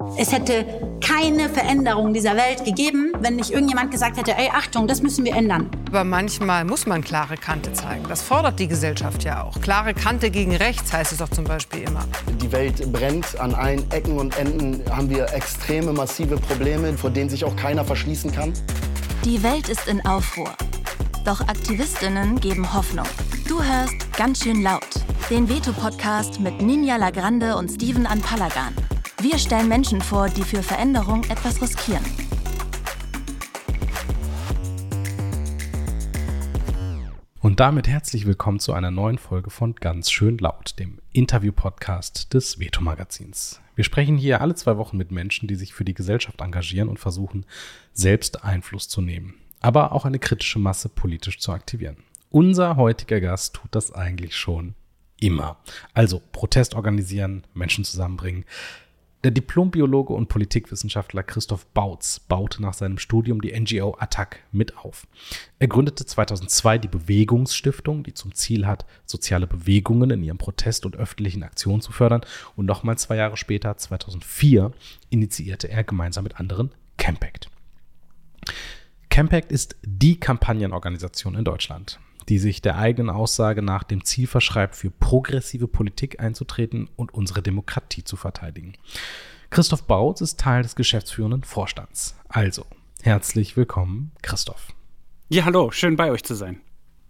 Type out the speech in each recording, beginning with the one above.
Es hätte keine Veränderung dieser Welt gegeben, wenn nicht irgendjemand gesagt hätte, ey, Achtung, das müssen wir ändern. Aber manchmal muss man klare Kante zeigen. Das fordert die Gesellschaft ja auch. Klare Kante gegen rechts heißt es doch zum Beispiel immer. Die Welt brennt. An allen Ecken und Enden haben wir extreme, massive Probleme, vor denen sich auch keiner verschließen kann. Die Welt ist in Aufruhr. Doch AktivistInnen geben Hoffnung. Du hörst Ganz schön laut, den Veto-Podcast mit Ninja Lagrande und Steven Anpalagan. Wir stellen Menschen vor, die für Veränderung etwas riskieren. Und damit herzlich willkommen zu einer neuen Folge von Ganz schön laut, dem Interview-Podcast des Veto-Magazins. Wir sprechen hier alle 2 Wochen mit Menschen, die sich für die Gesellschaft engagieren und versuchen, selbst Einfluss zu nehmen, aber auch eine kritische Masse politisch zu aktivieren. Unser heutiger Gast tut das eigentlich schon immer. Also Protest organisieren, Menschen zusammenbringen. Der Diplombiologe und Politikwissenschaftler Christoph Bautz baute nach seinem Studium die NGO ATTAC mit auf. Er gründete 2002 die Bewegungsstiftung, die zum Ziel hat, soziale Bewegungen in ihrem Protest und öffentlichen Aktionen zu fördern. Und nochmal 2 Jahre später, 2004, initiierte er gemeinsam mit anderen Campact. Campact ist die Kampagnenorganisation in Deutschland, die sich der eigenen Aussage nach dem Ziel verschreibt, für progressive Politik einzutreten und unsere Demokratie zu verteidigen. Christoph Bautz ist Teil des geschäftsführenden Vorstands. Also, herzlich willkommen, Christoph. Ja, hallo, schön bei euch zu sein.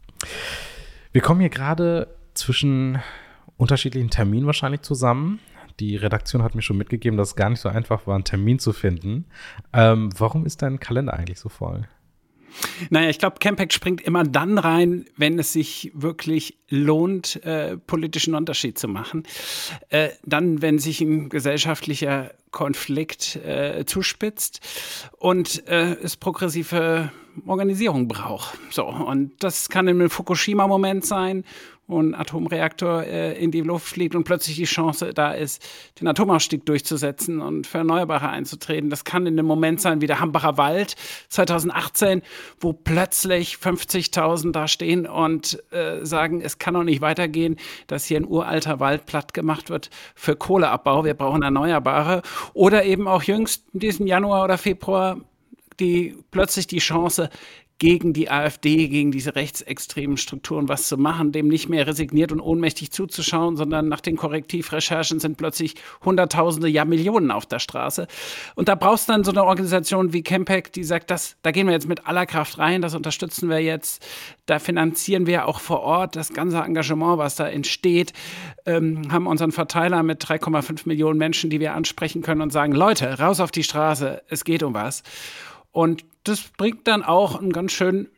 Wir kommen hier gerade zwischen unterschiedlichen Terminen wahrscheinlich zusammen. Die Redaktion hat mir schon mitgegeben, dass es gar nicht so einfach war, einen Termin zu finden. Warum ist dein Kalender eigentlich so voll? Naja, ich glaube, Campact springt immer dann rein, wenn es sich wirklich lohnt, politischen Unterschied zu machen. Dann, wenn sich ein gesellschaftlicher Konflikt zuspitzt und es progressive Organisierung braucht. So, und das kann in einem Fukushima-Moment sein, wo ein Atomreaktor in die Luft fliegt und plötzlich die Chance da ist, den Atomausstieg durchzusetzen und für Erneuerbare einzutreten. Das kann in einem Moment sein wie der Hambacher Wald 2018, wo plötzlich 50.000 da stehen und sagen, es kann doch nicht weitergehen, dass hier ein uralter Wald platt gemacht wird für Kohleabbau. Wir brauchen Erneuerbare. Oder eben auch jüngst in diesem Januar oder Februar plötzlich die Chance, gegen die AfD, gegen diese rechtsextremen Strukturen was zu machen, dem nicht mehr resigniert und ohnmächtig zuzuschauen, sondern nach den Korrektivrecherchen sind plötzlich Hunderttausende, ja Millionen auf der Straße. Und da brauchst du dann so eine Organisation wie Campact, die sagt, da gehen wir jetzt mit aller Kraft rein, das unterstützen wir jetzt, da finanzieren wir auch vor Ort das ganze Engagement, was da entsteht, haben unseren Verteiler mit 3,5 Millionen Menschen, die wir ansprechen können und sagen, Leute, raus auf die Straße, es geht um was. Und das bringt dann auch einen ganz schön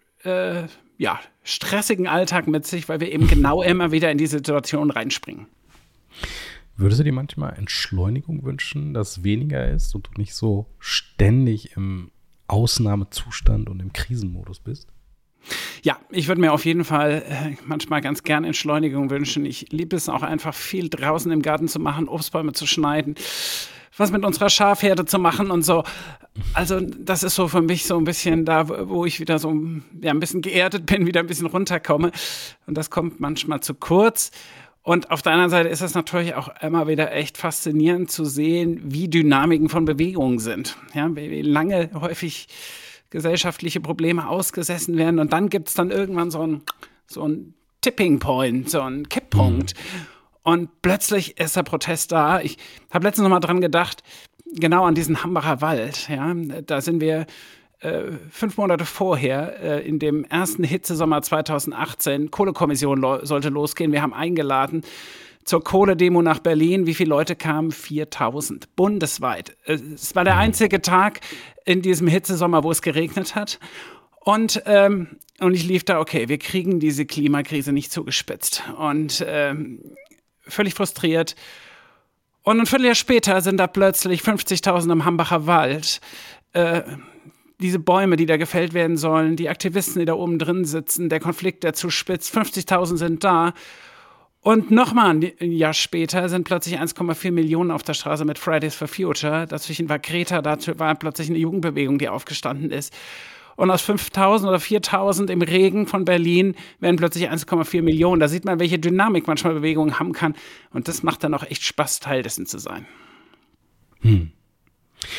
stressigen Alltag mit sich, weil wir eben genau immer wieder in die Situation reinspringen. Würdest du dir manchmal Entschleunigung wünschen, dass weniger ist und du nicht so ständig im Ausnahmezustand und im Krisenmodus bist? Ja, ich würde mir auf jeden Fall manchmal ganz gern Entschleunigung wünschen. Ich liebe es auch einfach viel draußen im Garten zu machen, Obstbäume zu schneiden, was mit unserer Schafherde zu machen und so. Also das ist so für mich so ein bisschen da, wo ich wieder so ein bisschen geerdet bin, wieder ein bisschen runterkomme. Und das kommt manchmal zu kurz. Und auf der anderen Seite ist es natürlich auch immer wieder echt faszinierend zu sehen, wie Dynamiken von Bewegungen sind. Ja, wie lange häufig gesellschaftliche Probleme ausgesessen werden. Und dann gibt es dann irgendwann so ein Tipping Point, so einen Kipppunkt. Und plötzlich ist der Protest da. Ich habe letztens noch mal dran gedacht, genau an diesen Hambacher Wald. Ja, da sind wir 5 Monate vorher, in dem ersten Hitzesommer 2018, Kohlekommission sollte losgehen. Wir haben eingeladen zur Kohledemo nach Berlin. Wie viele Leute kamen? 4.000, bundesweit. Es war der einzige Tag in diesem Hitzesommer, wo es geregnet hat. Und ich lief da, okay, wir kriegen diese Klimakrise nicht zugespitzt. Und völlig frustriert. Und ein Vierteljahr später sind da plötzlich 50.000 im Hambacher Wald. Diese Bäume, die da gefällt werden sollen, die Aktivisten, die da oben drin sitzen, der Konflikt, der zuspitzt, 50.000 sind da. Und nochmal ein Jahr später sind plötzlich 1,4 Millionen auf der Straße mit Fridays for Future. Dazwischen war Greta, dazu war plötzlich eine Jugendbewegung, die aufgestanden ist. Und aus 5.000 oder 4.000 im Regen von Berlin werden plötzlich 1,4 Millionen. Da sieht man, welche Dynamik manchmal Bewegungen haben kann. Und das macht dann auch echt Spaß, Teil dessen zu sein.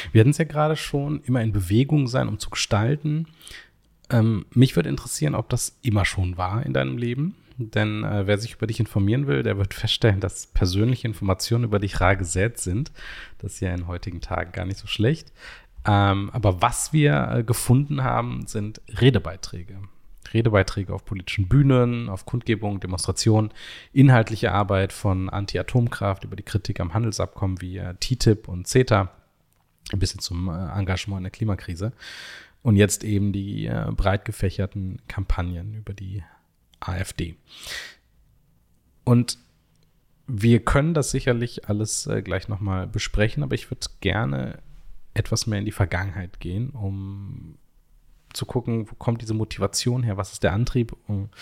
Wir hatten es ja gerade schon, immer in Bewegung sein, um zu gestalten. Mich würde interessieren, ob das immer schon war in deinem Leben. Denn wer sich über dich informieren will, der wird feststellen, dass persönliche Informationen über dich rar gesät sind. Das ist ja in heutigen Tagen gar nicht so schlecht. Aber was wir gefunden haben, sind Redebeiträge. Redebeiträge auf politischen Bühnen, auf Kundgebungen, Demonstrationen, inhaltliche Arbeit von Anti-Atomkraft über die Kritik am Handelsabkommen wie TTIP und CETA, ein bisschen zum Engagement in der Klimakrise. Und jetzt eben die breit gefächerten Kampagnen über die AfD. Und wir können das sicherlich alles gleich nochmal besprechen, aber ich würde gerne etwas mehr in die Vergangenheit gehen, um zu gucken, wo kommt diese Motivation her, was ist der Antrieb?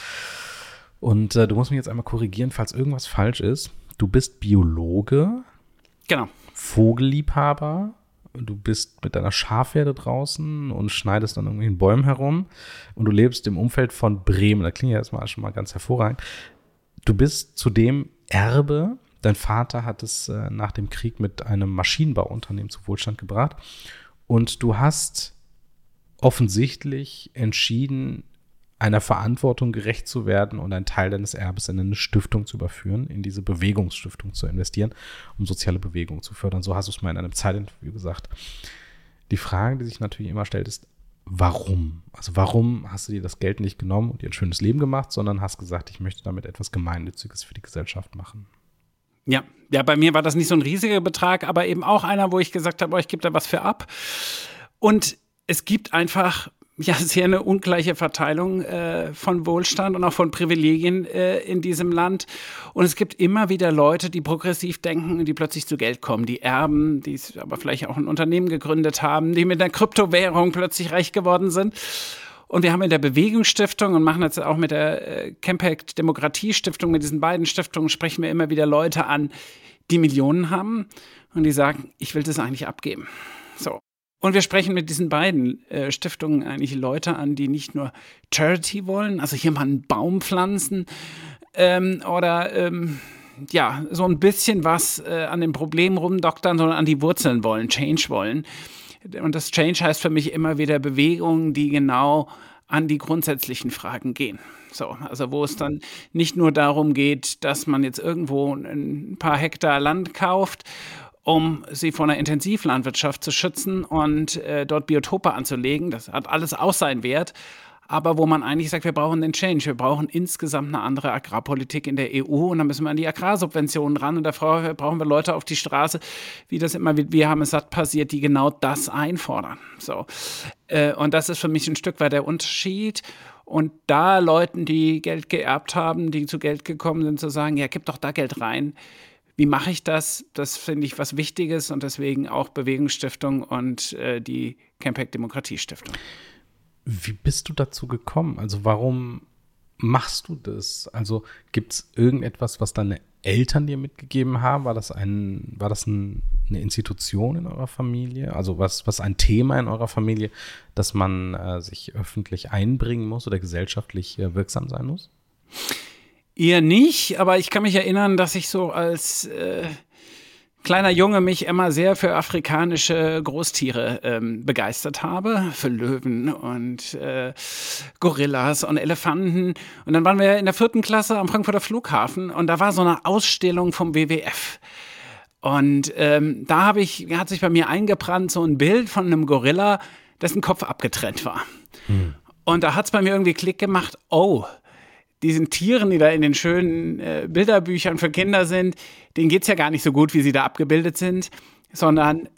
Und du musst mich jetzt einmal korrigieren, falls irgendwas falsch ist. Du bist Biologe, Genau. Vogelliebhaber, du bist mit deiner Schafherde draußen und schneidest dann irgendwie in Bäumen herum und du lebst im Umfeld von Bremen. Das klingt ja erstmal schon mal ganz hervorragend. Du bist zudem Erbe. Dein Vater hat es nach dem Krieg mit einem Maschinenbauunternehmen zu Wohlstand gebracht und du hast offensichtlich entschieden, einer Verantwortung gerecht zu werden und einen Teil deines Erbes in eine Stiftung zu überführen, in diese Bewegungsstiftung zu investieren, um soziale Bewegungen zu fördern. So hast du es mal in einem Zeitinterview gesagt. Die Frage, die sich natürlich immer stellt, ist, warum? Also warum hast du dir das Geld nicht genommen und dir ein schönes Leben gemacht, sondern hast gesagt, ich möchte damit etwas Gemeinnütziges für die Gesellschaft machen? Ja, bei mir war das nicht so ein riesiger Betrag, aber eben auch einer, wo ich gesagt habe, ich gebe da was für ab. Und es gibt einfach sehr eine ungleiche Verteilung von Wohlstand und auch von Privilegien in diesem Land. Und es gibt immer wieder Leute, die progressiv denken und die plötzlich zu Geld kommen. Die Erben, die aber vielleicht auch ein Unternehmen gegründet haben, die mit der Kryptowährung plötzlich reich geworden sind. Und wir haben in der Bewegungsstiftung und machen jetzt auch mit der Campact Demokratiestiftung, mit diesen beiden Stiftungen sprechen wir immer wieder Leute an, die Millionen haben und die sagen, ich will das eigentlich abgeben. So. Und wir sprechen mit diesen beiden Stiftungen eigentlich Leute an, die nicht nur Charity wollen, also hier mal einen Baum pflanzen oder so ein bisschen was an dem Problem rumdoktern, sondern an die Wurzeln wollen, Change wollen. Und das Change heißt für mich immer wieder Bewegungen, die genau an die grundsätzlichen Fragen gehen. So, also wo es dann nicht nur darum geht, dass man jetzt irgendwo ein paar Hektar Land kauft, um sie von der Intensivlandwirtschaft zu schützen und dort Biotope anzulegen. Das hat alles auch seinen Wert. Aber wo man eigentlich sagt, wir brauchen den Change. Wir brauchen insgesamt eine andere Agrarpolitik in der EU. Und dann müssen wir an die Agrarsubventionen ran. Und da brauchen wir Leute auf die Straße, wie das immer mit Wir haben es satt passiert, die genau das einfordern. So. Und das ist für mich ein Stück weit der Unterschied. Und da Leuten, die Geld geerbt haben, die zu Geld gekommen sind, zu sagen, ja, gib doch da Geld rein. Wie mache ich das? Das finde ich was Wichtiges und deswegen auch Bewegungsstiftung und die Campact Demokratiestiftung. Wie bist du dazu gekommen? Also warum machst du das? Also gibt es irgendetwas, was deine Eltern dir mitgegeben haben? War das eine Institution in eurer Familie? Also was ein Thema in eurer Familie, dass man sich öffentlich einbringen muss oder gesellschaftlich wirksam sein muss? Eher nicht, aber ich kann mich erinnern, dass ich so als kleiner Junge mich immer sehr für afrikanische Großtiere begeistert habe, für Löwen und Gorillas und Elefanten. Und dann waren wir in der 4. Klasse am Frankfurter Flughafen und da war so eine Ausstellung vom WWF. Und da hat sich bei mir eingebrannt so ein Bild von einem Gorilla, dessen Kopf abgetrennt war. Und da hat es bei mir irgendwie Klick gemacht, diesen Tieren, die da in den schönen Bilderbüchern für Kinder sind, denen geht's ja gar nicht so gut, wie sie da abgebildet sind, sondern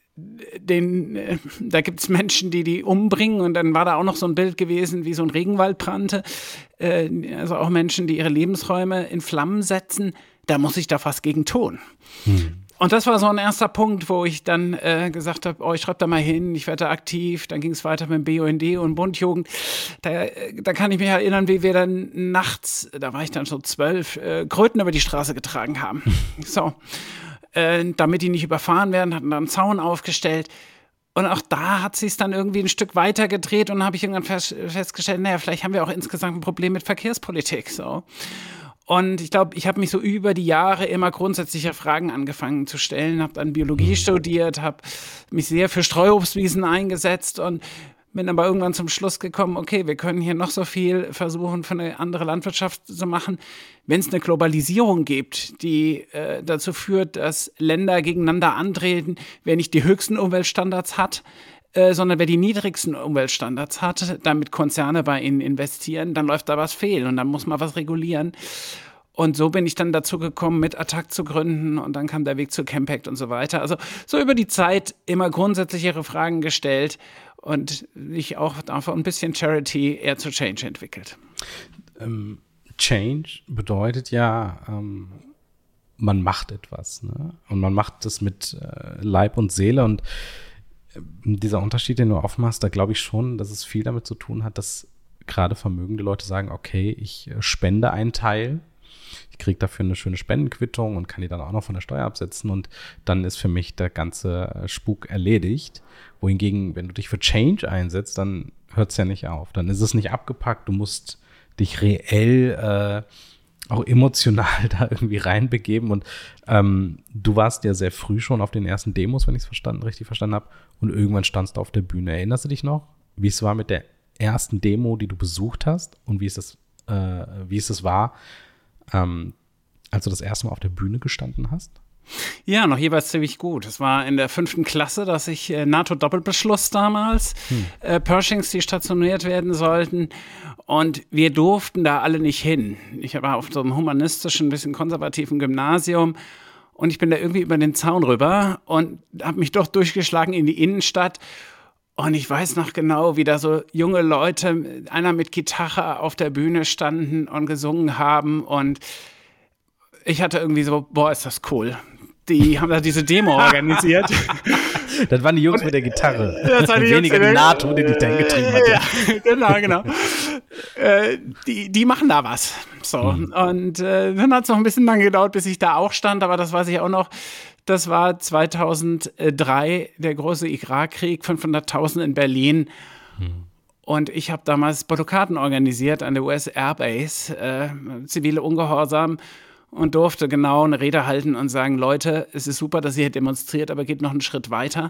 da gibt's Menschen, die umbringen und dann war da auch noch so ein Bild gewesen, wie so ein Regenwald brannte, also auch Menschen, die ihre Lebensräume in Flammen setzen, da muss ich da was gegen tun. Und das war so ein erster Punkt, wo ich dann gesagt habe, ich schreibe da mal hin, ich werde da aktiv. Dann ging es weiter mit dem BUND und Bundjugend. Da kann ich mich erinnern, wie wir dann nachts, da war ich dann so 12, Kröten über die Straße getragen haben. So, damit die nicht überfahren werden, hatten da einen Zaun aufgestellt. Und auch da hat sich es dann irgendwie ein Stück weiter gedreht und dann habe ich irgendwann festgestellt, vielleicht haben wir auch insgesamt ein Problem mit Verkehrspolitik. So. Und ich glaube, ich habe mich so über die Jahre immer grundsätzlicher Fragen angefangen zu stellen, habe dann Biologie studiert, habe mich sehr für Streuobstwiesen eingesetzt und bin aber irgendwann zum Schluss gekommen, okay, wir können hier noch so viel versuchen, für eine andere Landwirtschaft zu machen. Wenn es eine Globalisierung gibt, die dazu führt, dass Länder gegeneinander antreten, wer nicht die höchsten Umweltstandards hat, sondern wer die niedrigsten Umweltstandards hat, damit Konzerne bei ihnen investieren, dann läuft da was fehl und dann muss man was regulieren. Und so bin ich dann dazu gekommen, mit Attac zu gründen und dann kam der Weg zu Campact und so weiter. Also so über die Zeit immer grundsätzlichere Fragen gestellt und sich auch davon ein bisschen Charity eher zu Change entwickelt. Change bedeutet ja, man macht etwas, ne? Und man macht das mit Leib und Seele und dieser Unterschied, den du aufmachst, da glaube ich schon, dass es viel damit zu tun hat, dass gerade vermögende Leute sagen, okay, ich spende einen Teil, ich kriege dafür eine schöne Spendenquittung und kann die dann auch noch von der Steuer absetzen und dann ist für mich der ganze Spuk erledigt. Wohingegen, wenn du dich für Change einsetzt, dann hört es ja nicht auf. Dann ist es nicht abgepackt, du musst dich reell auch emotional da irgendwie reinbegeben und du warst ja sehr früh schon auf den ersten Demos, wenn ich es richtig verstanden habe und irgendwann standst du auf der Bühne. Erinnerst du dich noch, wie es war mit der ersten Demo, die du besucht hast und wie es das war, als du das erste Mal auf der Bühne gestanden hast? Ja, noch jeweils ziemlich gut. Es war in der 5. Klasse, dass ich NATO-Doppelbeschluss damals, Pershings, die stationiert werden sollten. Und wir durften da alle nicht hin. Ich war auf so einem humanistischen, ein bisschen konservativen Gymnasium. Und ich bin da irgendwie über den Zaun rüber und habe mich doch durchgeschlagen in die Innenstadt. Und ich weiß noch genau, wie da so junge Leute, einer mit Gitarre auf der Bühne standen und gesungen haben. Und ich hatte irgendwie so, boah, ist das cool. Die haben da diese Demo organisiert. Das waren die Jungs mit der Gitarre. Das waren die weniger die NATO, die dich dahin getrieben hat. Ja, genau. Die machen da was. So. Und dann hat es noch ein bisschen lang gedauert, bis ich da auch stand, aber das weiß ich auch noch. Das war 2003, der große Irakkrieg, 500.000 in Berlin. Und ich habe damals Blockaden organisiert an der US Airbase, zivile Ungehorsam. Und durfte genau eine Rede halten und sagen, Leute, es ist super, dass ihr hier demonstriert, aber geht noch einen Schritt weiter.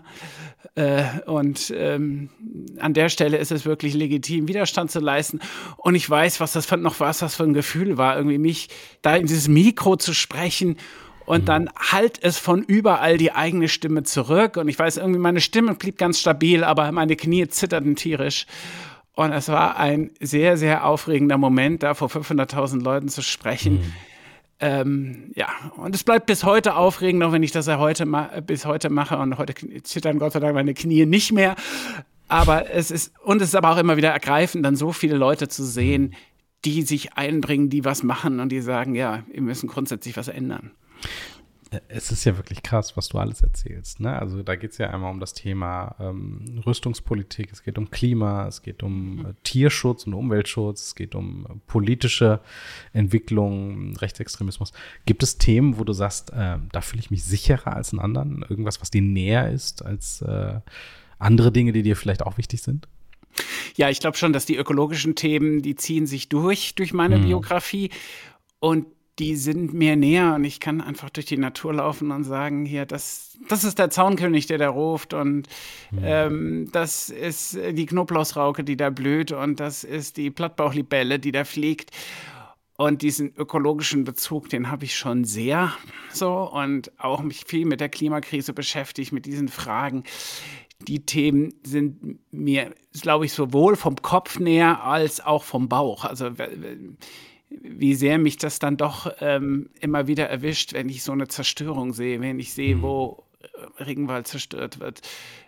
An der Stelle ist es wirklich legitim, Widerstand zu leisten. Und ich weiß, was das für ein Gefühl war, irgendwie mich da in dieses Mikro zu sprechen und dann halt es von überall die eigene Stimme zurück. Und ich weiß, irgendwie meine Stimme blieb ganz stabil, aber meine Knie zitterten tierisch. Und es war ein sehr, sehr aufregender Moment, da vor 500.000 Leuten zu sprechen. Ja, und es bleibt bis heute aufregend, auch wenn ich das ja bis heute mache und heute zittern Gott sei Dank meine Knie nicht mehr. Aber es ist aber auch immer wieder ergreifend, dann so viele Leute zu sehen, die sich einbringen, die was machen und die sagen, ja, wir müssen grundsätzlich was ändern. Es ist ja wirklich krass, was du alles erzählst, ne? Also da geht es ja einmal um das Thema Rüstungspolitik, es geht um Klima, es geht um Tierschutz und Umweltschutz, es geht um politische Entwicklung, Rechtsextremismus. Gibt es Themen, wo du sagst, da fühle ich mich sicherer als in anderen? Irgendwas, was dir näher ist als andere Dinge, die dir vielleicht auch wichtig sind? Ja, ich glaube schon, dass die ökologischen Themen, die ziehen sich durch meine Biografie und die sind mir näher und ich kann einfach durch die Natur laufen und sagen, hier, das ist der Zaunkönig, der da ruft und das ist die Knoblauchsrauke, die da blüht und das ist die Plattbauchlibelle, die da fliegt. Und diesen ökologischen Bezug, den habe ich schon sehr so und auch mich viel mit der Klimakrise beschäftigt, mit diesen Fragen. Die Themen sind mir, glaube ich, sowohl vom Kopf näher als auch vom Bauch. Also wie sehr mich das dann doch immer wieder erwischt, wenn ich so eine Zerstörung sehe, wenn ich sehe, wo Regenwald zerstört wird.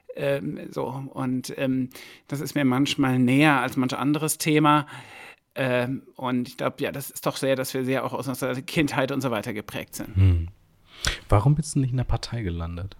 Das ist mir manchmal näher als manch anderes Thema. Und ich glaube, ja, das ist doch sehr, dass wir sehr auch aus unserer Kindheit und so weiter geprägt sind. Warum bist du nicht in der Partei gelandet?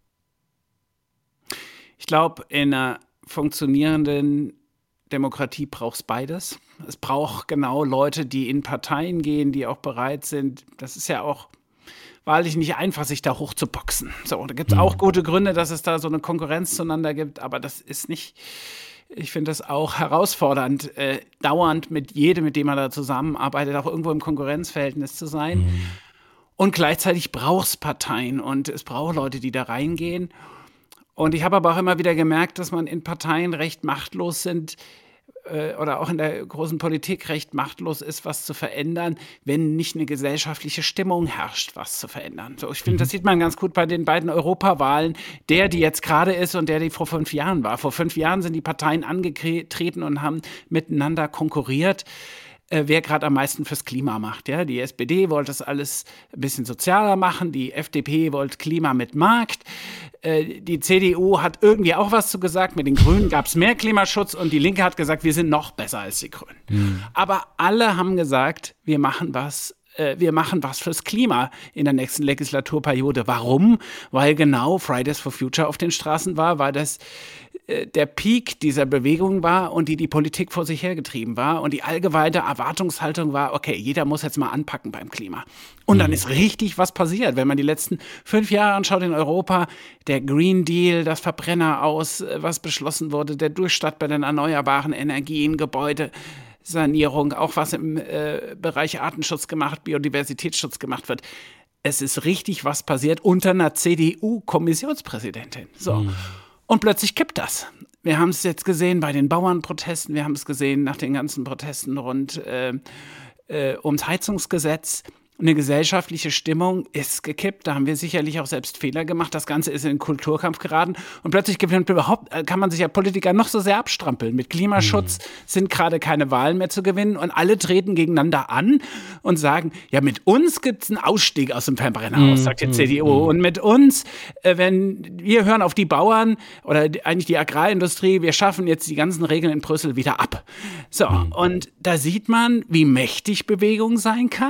Ich glaube, in einer funktionierenden Demokratie braucht es beides. Es braucht genau Leute, die in Parteien gehen, die auch bereit sind. Das ist ja auch wahrlich nicht einfach, sich da hochzuboxen. So, da gibt es auch gute Gründe, dass es da so eine Konkurrenz zueinander gibt, aber das ist nicht Ich finde das auch herausfordernd, dauernd mit jedem, mit dem man da zusammenarbeitet, auch irgendwo im Konkurrenzverhältnis zu sein. Und gleichzeitig braucht es Parteien und es braucht Leute, die da reingehen. Und ich habe aber auch immer wieder gemerkt, dass man in Parteien recht machtlos sind, oder auch in der großen Politik recht machtlos ist, was zu verändern, wenn nicht eine gesellschaftliche Stimmung herrscht, was zu verändern. So, ich finde, das sieht man ganz gut bei den beiden Europawahlen, die jetzt gerade ist und die vor 5 Jahren war. Vor 5 Jahren sind die Parteien angetreten und haben miteinander konkurriert, wer gerade am meisten fürs Klima macht. Ja? Die SPD wollte das alles ein bisschen sozialer machen, die FDP wollte Klima mit Markt, die CDU hat irgendwie auch was zu gesagt, mit den Grünen gab es mehr Klimaschutz und die Linke hat gesagt, wir sind noch besser als die Grünen. Aber alle haben gesagt, wir machen was fürs Klima in der nächsten Legislaturperiode. Warum? Weil genau Fridays for Future auf den Straßen war, weil das der Peak dieser Bewegung war und die Politik vor sich hergetrieben war und die allgemeine Erwartungshaltung war, okay, jeder muss jetzt mal anpacken beim Klima. Und dann ist richtig was passiert. Wenn man die letzten 5 Jahre anschaut in Europa, der Green Deal, das Verbrenner aus, was beschlossen wurde, der Durchstart bei den erneuerbaren Energien, Gebäudesanierung, auch was im Bereich Artenschutz gemacht, Biodiversitätsschutz gemacht wird. Es ist richtig was passiert unter einer CDU-Kommissionspräsidentin. So. Und plötzlich kippt das. Wir haben es jetzt gesehen bei den Bauernprotesten, wir haben es gesehen nach den ganzen Protesten rund ums Heizungsgesetz. Eine gesellschaftliche Stimmung ist gekippt. Da haben wir sicherlich auch selbst Fehler gemacht. Das Ganze ist in den Kulturkampf geraten. Und plötzlich kann man sich ja Politiker noch so sehr abstrampeln. Mit Klimaschutz sind gerade keine Wahlen mehr zu gewinnen. Und alle treten gegeneinander an und sagen, ja, mit uns gibt es einen Ausstieg aus dem Verbrenner aus, sagt die CDU. Und mit uns, wenn wir hören auf die Bauern oder eigentlich die Agrarindustrie, wir schaffen jetzt die ganzen Regeln in Brüssel wieder ab. So, und da sieht man, wie mächtig Bewegung sein kann.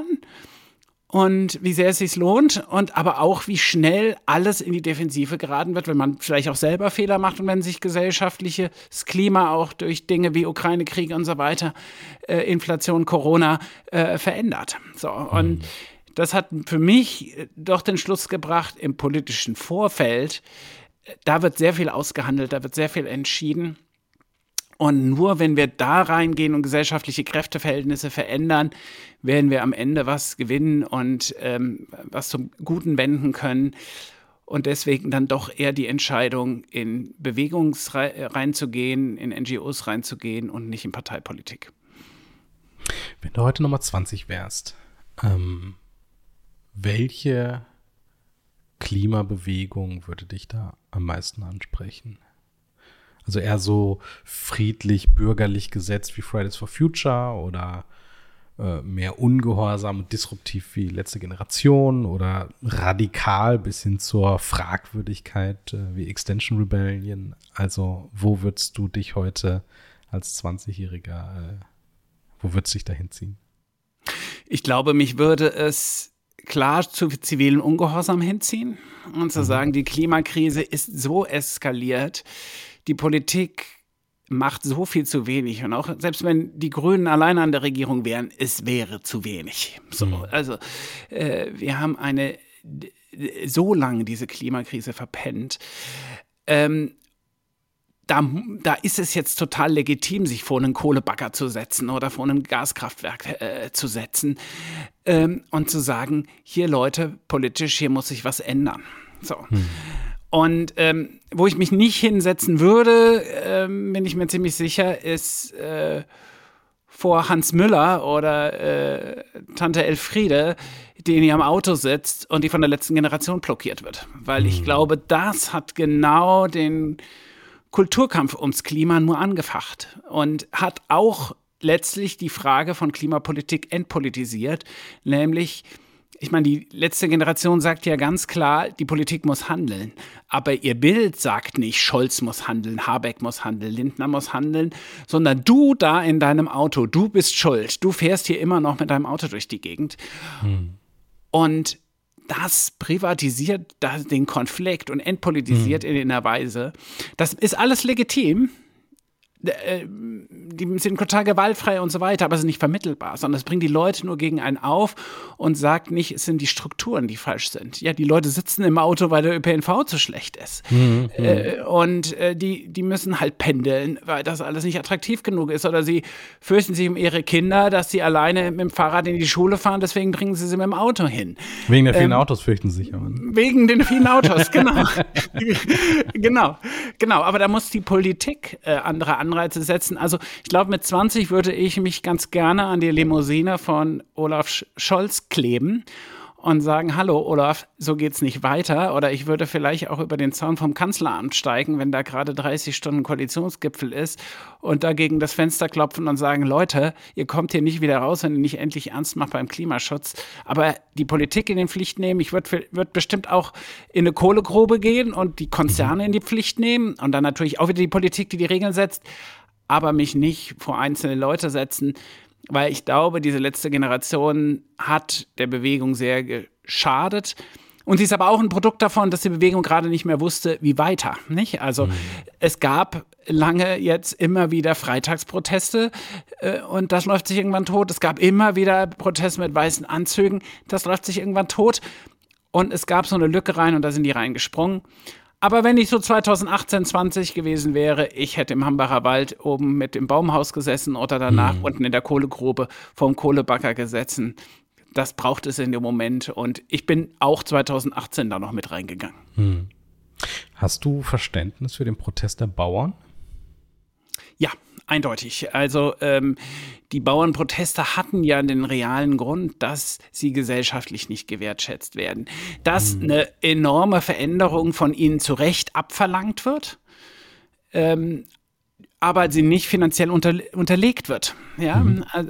Und wie sehr es sich lohnt und aber auch, wie schnell alles in die Defensive geraten wird, wenn man vielleicht auch selber Fehler macht und wenn sich gesellschaftliches Klima auch durch Dinge wie Ukraine-Krieg und so weiter, Inflation, Corona verändert. So, und das hat für mich doch den Schluss gebracht, im politischen Vorfeld, da wird sehr viel ausgehandelt, da wird sehr viel entschieden. Und nur wenn wir da reingehen und gesellschaftliche Kräfteverhältnisse verändern, werden wir am Ende was gewinnen und was zum Guten wenden können. Und deswegen dann doch eher die Entscheidung, in Bewegungen reinzugehen, in NGOs reinzugehen und nicht in Parteipolitik. Wenn du heute Nummer 20 wärst, welche Klimabewegung würde dich da am meisten ansprechen? Also eher so friedlich, bürgerlich gesetzt wie Fridays for Future oder mehr ungehorsam und disruptiv wie Letzte Generation oder radikal bis hin zur Fragwürdigkeit wie Extinction Rebellion. Also wo würdest du dich heute als 20-Jähriger, wo würdest du dich dahin ziehen? Ich glaube, mich würde es klar zu zivilen Ungehorsam hinziehen und zu sagen, die Klimakrise ist so eskaliert, die Politik macht so viel zu wenig. Und auch selbst wenn die Grünen alleine an der Regierung wären, es wäre zu wenig. So, also wir haben so lange diese Klimakrise verpennt. Da ist es jetzt total legitim, sich vor einen Kohlebagger zu setzen oder vor einem Gaskraftwerk zu setzen und zu sagen, hier Leute, politisch, hier muss sich was ändern. So. Und wo ich mich nicht hinsetzen würde, bin ich mir ziemlich sicher, ist vor Hans Müller oder Tante Elfriede, die in ihrem Auto sitzt und die von der letzten Generation blockiert wird. Weil ich glaube, das hat genau den Kulturkampf ums Klima nur angefacht und hat auch letztlich die Frage von Klimapolitik entpolitisiert, nämlich, ich meine, die letzte Generation sagt ja ganz klar, die Politik muss handeln. Aber ihr Bild sagt nicht, Scholz muss handeln, Habeck muss handeln, Lindner muss handeln, sondern du da in deinem Auto, du bist schuld. Du fährst hier immer noch mit deinem Auto durch die Gegend. Und das privatisiert den Konflikt und entpolitisiert in einer Weise. Das ist alles legitim. die sind total gewaltfrei und so weiter, aber es ist nicht vermittelbar, sondern es bringt die Leute nur gegen einen auf und sagt nicht, es sind die Strukturen, die falsch sind. Ja, die Leute sitzen im Auto, weil der ÖPNV zu schlecht ist. Und die müssen halt pendeln, weil das alles nicht attraktiv genug ist. Oder sie fürchten sich um ihre Kinder, dass sie alleine mit dem Fahrrad in die Schule fahren, deswegen bringen sie mit dem Auto hin. Wegen der vielen Autos fürchten sie sich aber. Wegen den vielen Autos, genau. Genau. Aber da muss die Politik andere Anreize setzen. Also ich glaube, mit 20 würde ich mich ganz gerne an die Limousine von Olaf Scholz kleben und sagen, hallo Olaf, so geht's nicht weiter. Oder ich würde vielleicht auch über den Zaun vom Kanzleramt steigen, wenn da gerade 30 Stunden Koalitionsgipfel ist und da gegen das Fenster klopfen und sagen, Leute, ihr kommt hier nicht wieder raus, wenn ihr nicht endlich ernst macht beim Klimaschutz. Aber die Politik in die Pflicht nehmen. Ich würde bestimmt auch in eine Kohlegrube gehen und die Konzerne in die Pflicht nehmen und dann natürlich auch wieder die Politik, die Regeln setzt, aber mich nicht vor einzelne Leute setzen, weil ich glaube, diese letzte Generation hat der Bewegung sehr geschadet. Und sie ist aber auch ein Produkt davon, dass die Bewegung gerade nicht mehr wusste, wie weiter. Nicht? Also es gab lange jetzt immer wieder Freitagsproteste und das läuft sich irgendwann tot. Es gab immer wieder Proteste mit weißen Anzügen, das läuft sich irgendwann tot. Und es gab so eine Lücke rein und da sind die reingesprungen. Aber wenn ich so 2018, 20 gewesen wäre, ich hätte im Hambacher Wald oben mit dem Baumhaus gesessen oder danach unten in der Kohlegrube vorm Kohlebagger gesessen. Das braucht es in dem Moment. Und ich bin auch 2018 da noch mit reingegangen. Hast du Verständnis für den Protest der Bauern? Ja, eindeutig. Also die Bauernproteste hatten ja den realen Grund, dass sie gesellschaftlich nicht gewertschätzt werden. Dass eine enorme Veränderung von ihnen zu Recht abverlangt wird, aber sie nicht finanziell unterlegt wird. Ja?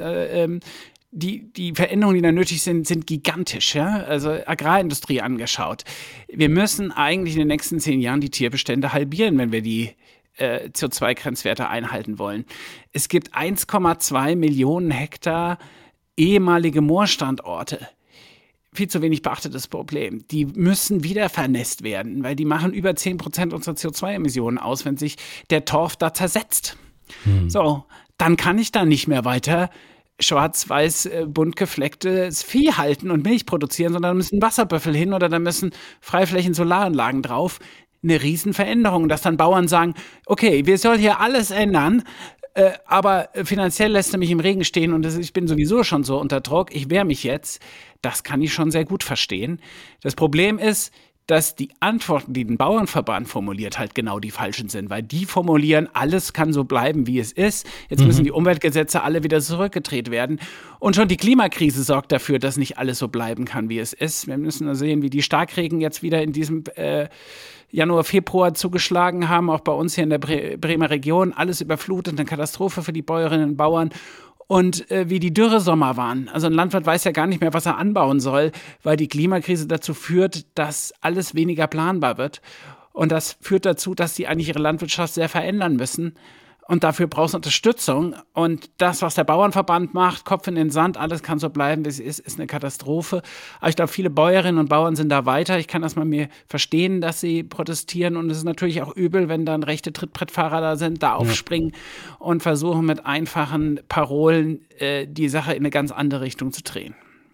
Die Veränderungen, die da nötig sind, sind gigantisch. Ja? Also Agrarindustrie angeschaut. Wir müssen eigentlich in den nächsten 10 Jahren die Tierbestände halbieren, wenn wir die CO2-Grenzwerte einhalten wollen. Es gibt 1,2 Millionen Hektar ehemalige Moorstandorte. Viel zu wenig beachtetes Problem. Die müssen wieder vernässt werden, weil die machen über 10% unserer CO2-Emissionen aus, wenn sich der Torf da zersetzt. So, dann kann ich da nicht mehr weiter schwarz-weiß bunt geflecktes Vieh halten und Milch produzieren, sondern da müssen Wasserbüffel hin oder da müssen Freiflächen-Solaranlagen drauf. Eine Riesenveränderung, dass dann Bauern sagen, okay, wir sollen hier alles ändern, aber finanziell lässt er mich im Regen stehen und ich bin sowieso schon so unter Druck, ich wehre mich jetzt. Das kann ich schon sehr gut verstehen. Das Problem ist, dass die Antworten, die den Bauernverband formuliert, halt genau die falschen sind, weil die formulieren, alles kann so bleiben, wie es ist. Jetzt müssen die Umweltgesetze alle wieder zurückgedreht werden. Und schon die Klimakrise sorgt dafür, dass nicht alles so bleiben kann, wie es ist. Wir müssen sehen, wie die Starkregen jetzt wieder in diesem Januar, Februar zugeschlagen haben, auch bei uns hier in der Bremer Region. Alles überflutet, eine Katastrophe für die Bäuerinnen und Bauern. Und wie die Dürresommer waren. Also ein Landwirt weiß ja gar nicht mehr, was er anbauen soll, weil die Klimakrise dazu führt, dass alles weniger planbar wird. Und das führt dazu, dass sie eigentlich ihre Landwirtschaft sehr verändern müssen. Und dafür braucht es Unterstützung. Und das, was der Bauernverband macht, Kopf in den Sand, alles kann so bleiben, wie es ist eine Katastrophe. Aber ich glaube, viele Bäuerinnen und Bauern sind da weiter. Ich kann das mal mir verstehen, dass sie protestieren. Und es ist natürlich auch übel, wenn dann rechte Trittbrettfahrer da sind, da aufspringen und versuchen mit einfachen Parolen die Sache in eine ganz andere Richtung zu drehen.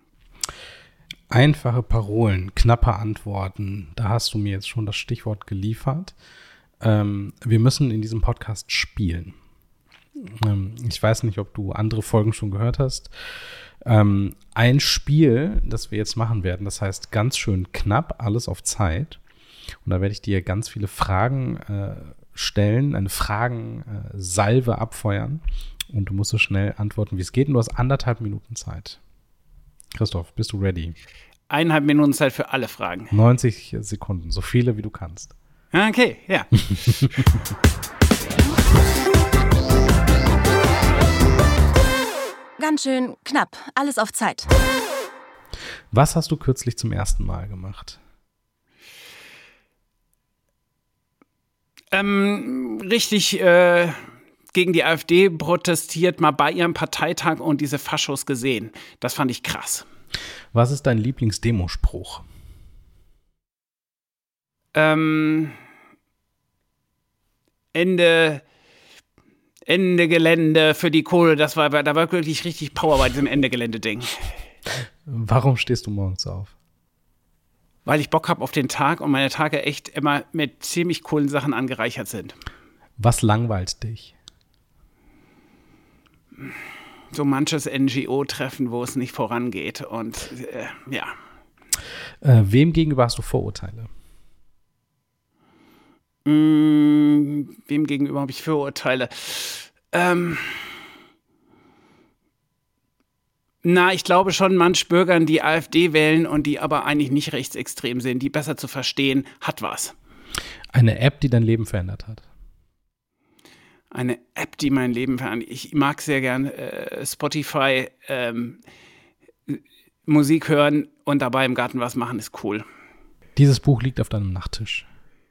Einfache Parolen, knappe Antworten. Da hast du mir jetzt schon das Stichwort geliefert. Wir müssen in diesem Podcast spielen. Ich weiß nicht, ob du andere Folgen schon gehört hast. Ein Spiel, das wir jetzt machen werden, das heißt ganz schön knapp, alles auf Zeit. Und da werde ich dir ganz viele Fragen stellen, eine Fragensalve abfeuern. Und du musst so schnell antworten, wie es geht. Und du hast 1,5 Minuten Zeit. Christoph, bist du ready? 1,5 Minuten Zeit für alle Fragen. 90 Sekunden, so viele wie du kannst. Okay, ja. Ganz schön knapp, alles auf Zeit. Was hast du kürzlich zum ersten Mal gemacht? Richtig gegen die AfD protestiert, mal bei ihrem Parteitag und diese Faschos gesehen. Das fand ich krass. Was ist dein Lieblingsdemospruch? Ende Ende Gelände für die Kohle, da war wirklich richtig Power bei diesem Ende Gelände-Ding. Warum stehst du morgens auf? Weil ich Bock habe auf den Tag und meine Tage echt immer mit ziemlich coolen Sachen angereichert sind. Was langweilt dich? So manches NGO-Treffen, wo es nicht vorangeht und ja. Wem gegenüber hast du Vorurteile? Wem gegenüber habe ich Vorurteile? Ich glaube schon, manch Bürgern, die AfD wählen und die aber eigentlich nicht rechtsextrem sind, die besser zu verstehen, hat was. Eine App, die dein Leben verändert hat? Eine App, die mein Leben verändert. Ich mag sehr gern Spotify, Musik hören und dabei im Garten was machen, ist cool. Dieses Buch liegt auf deinem Nachttisch.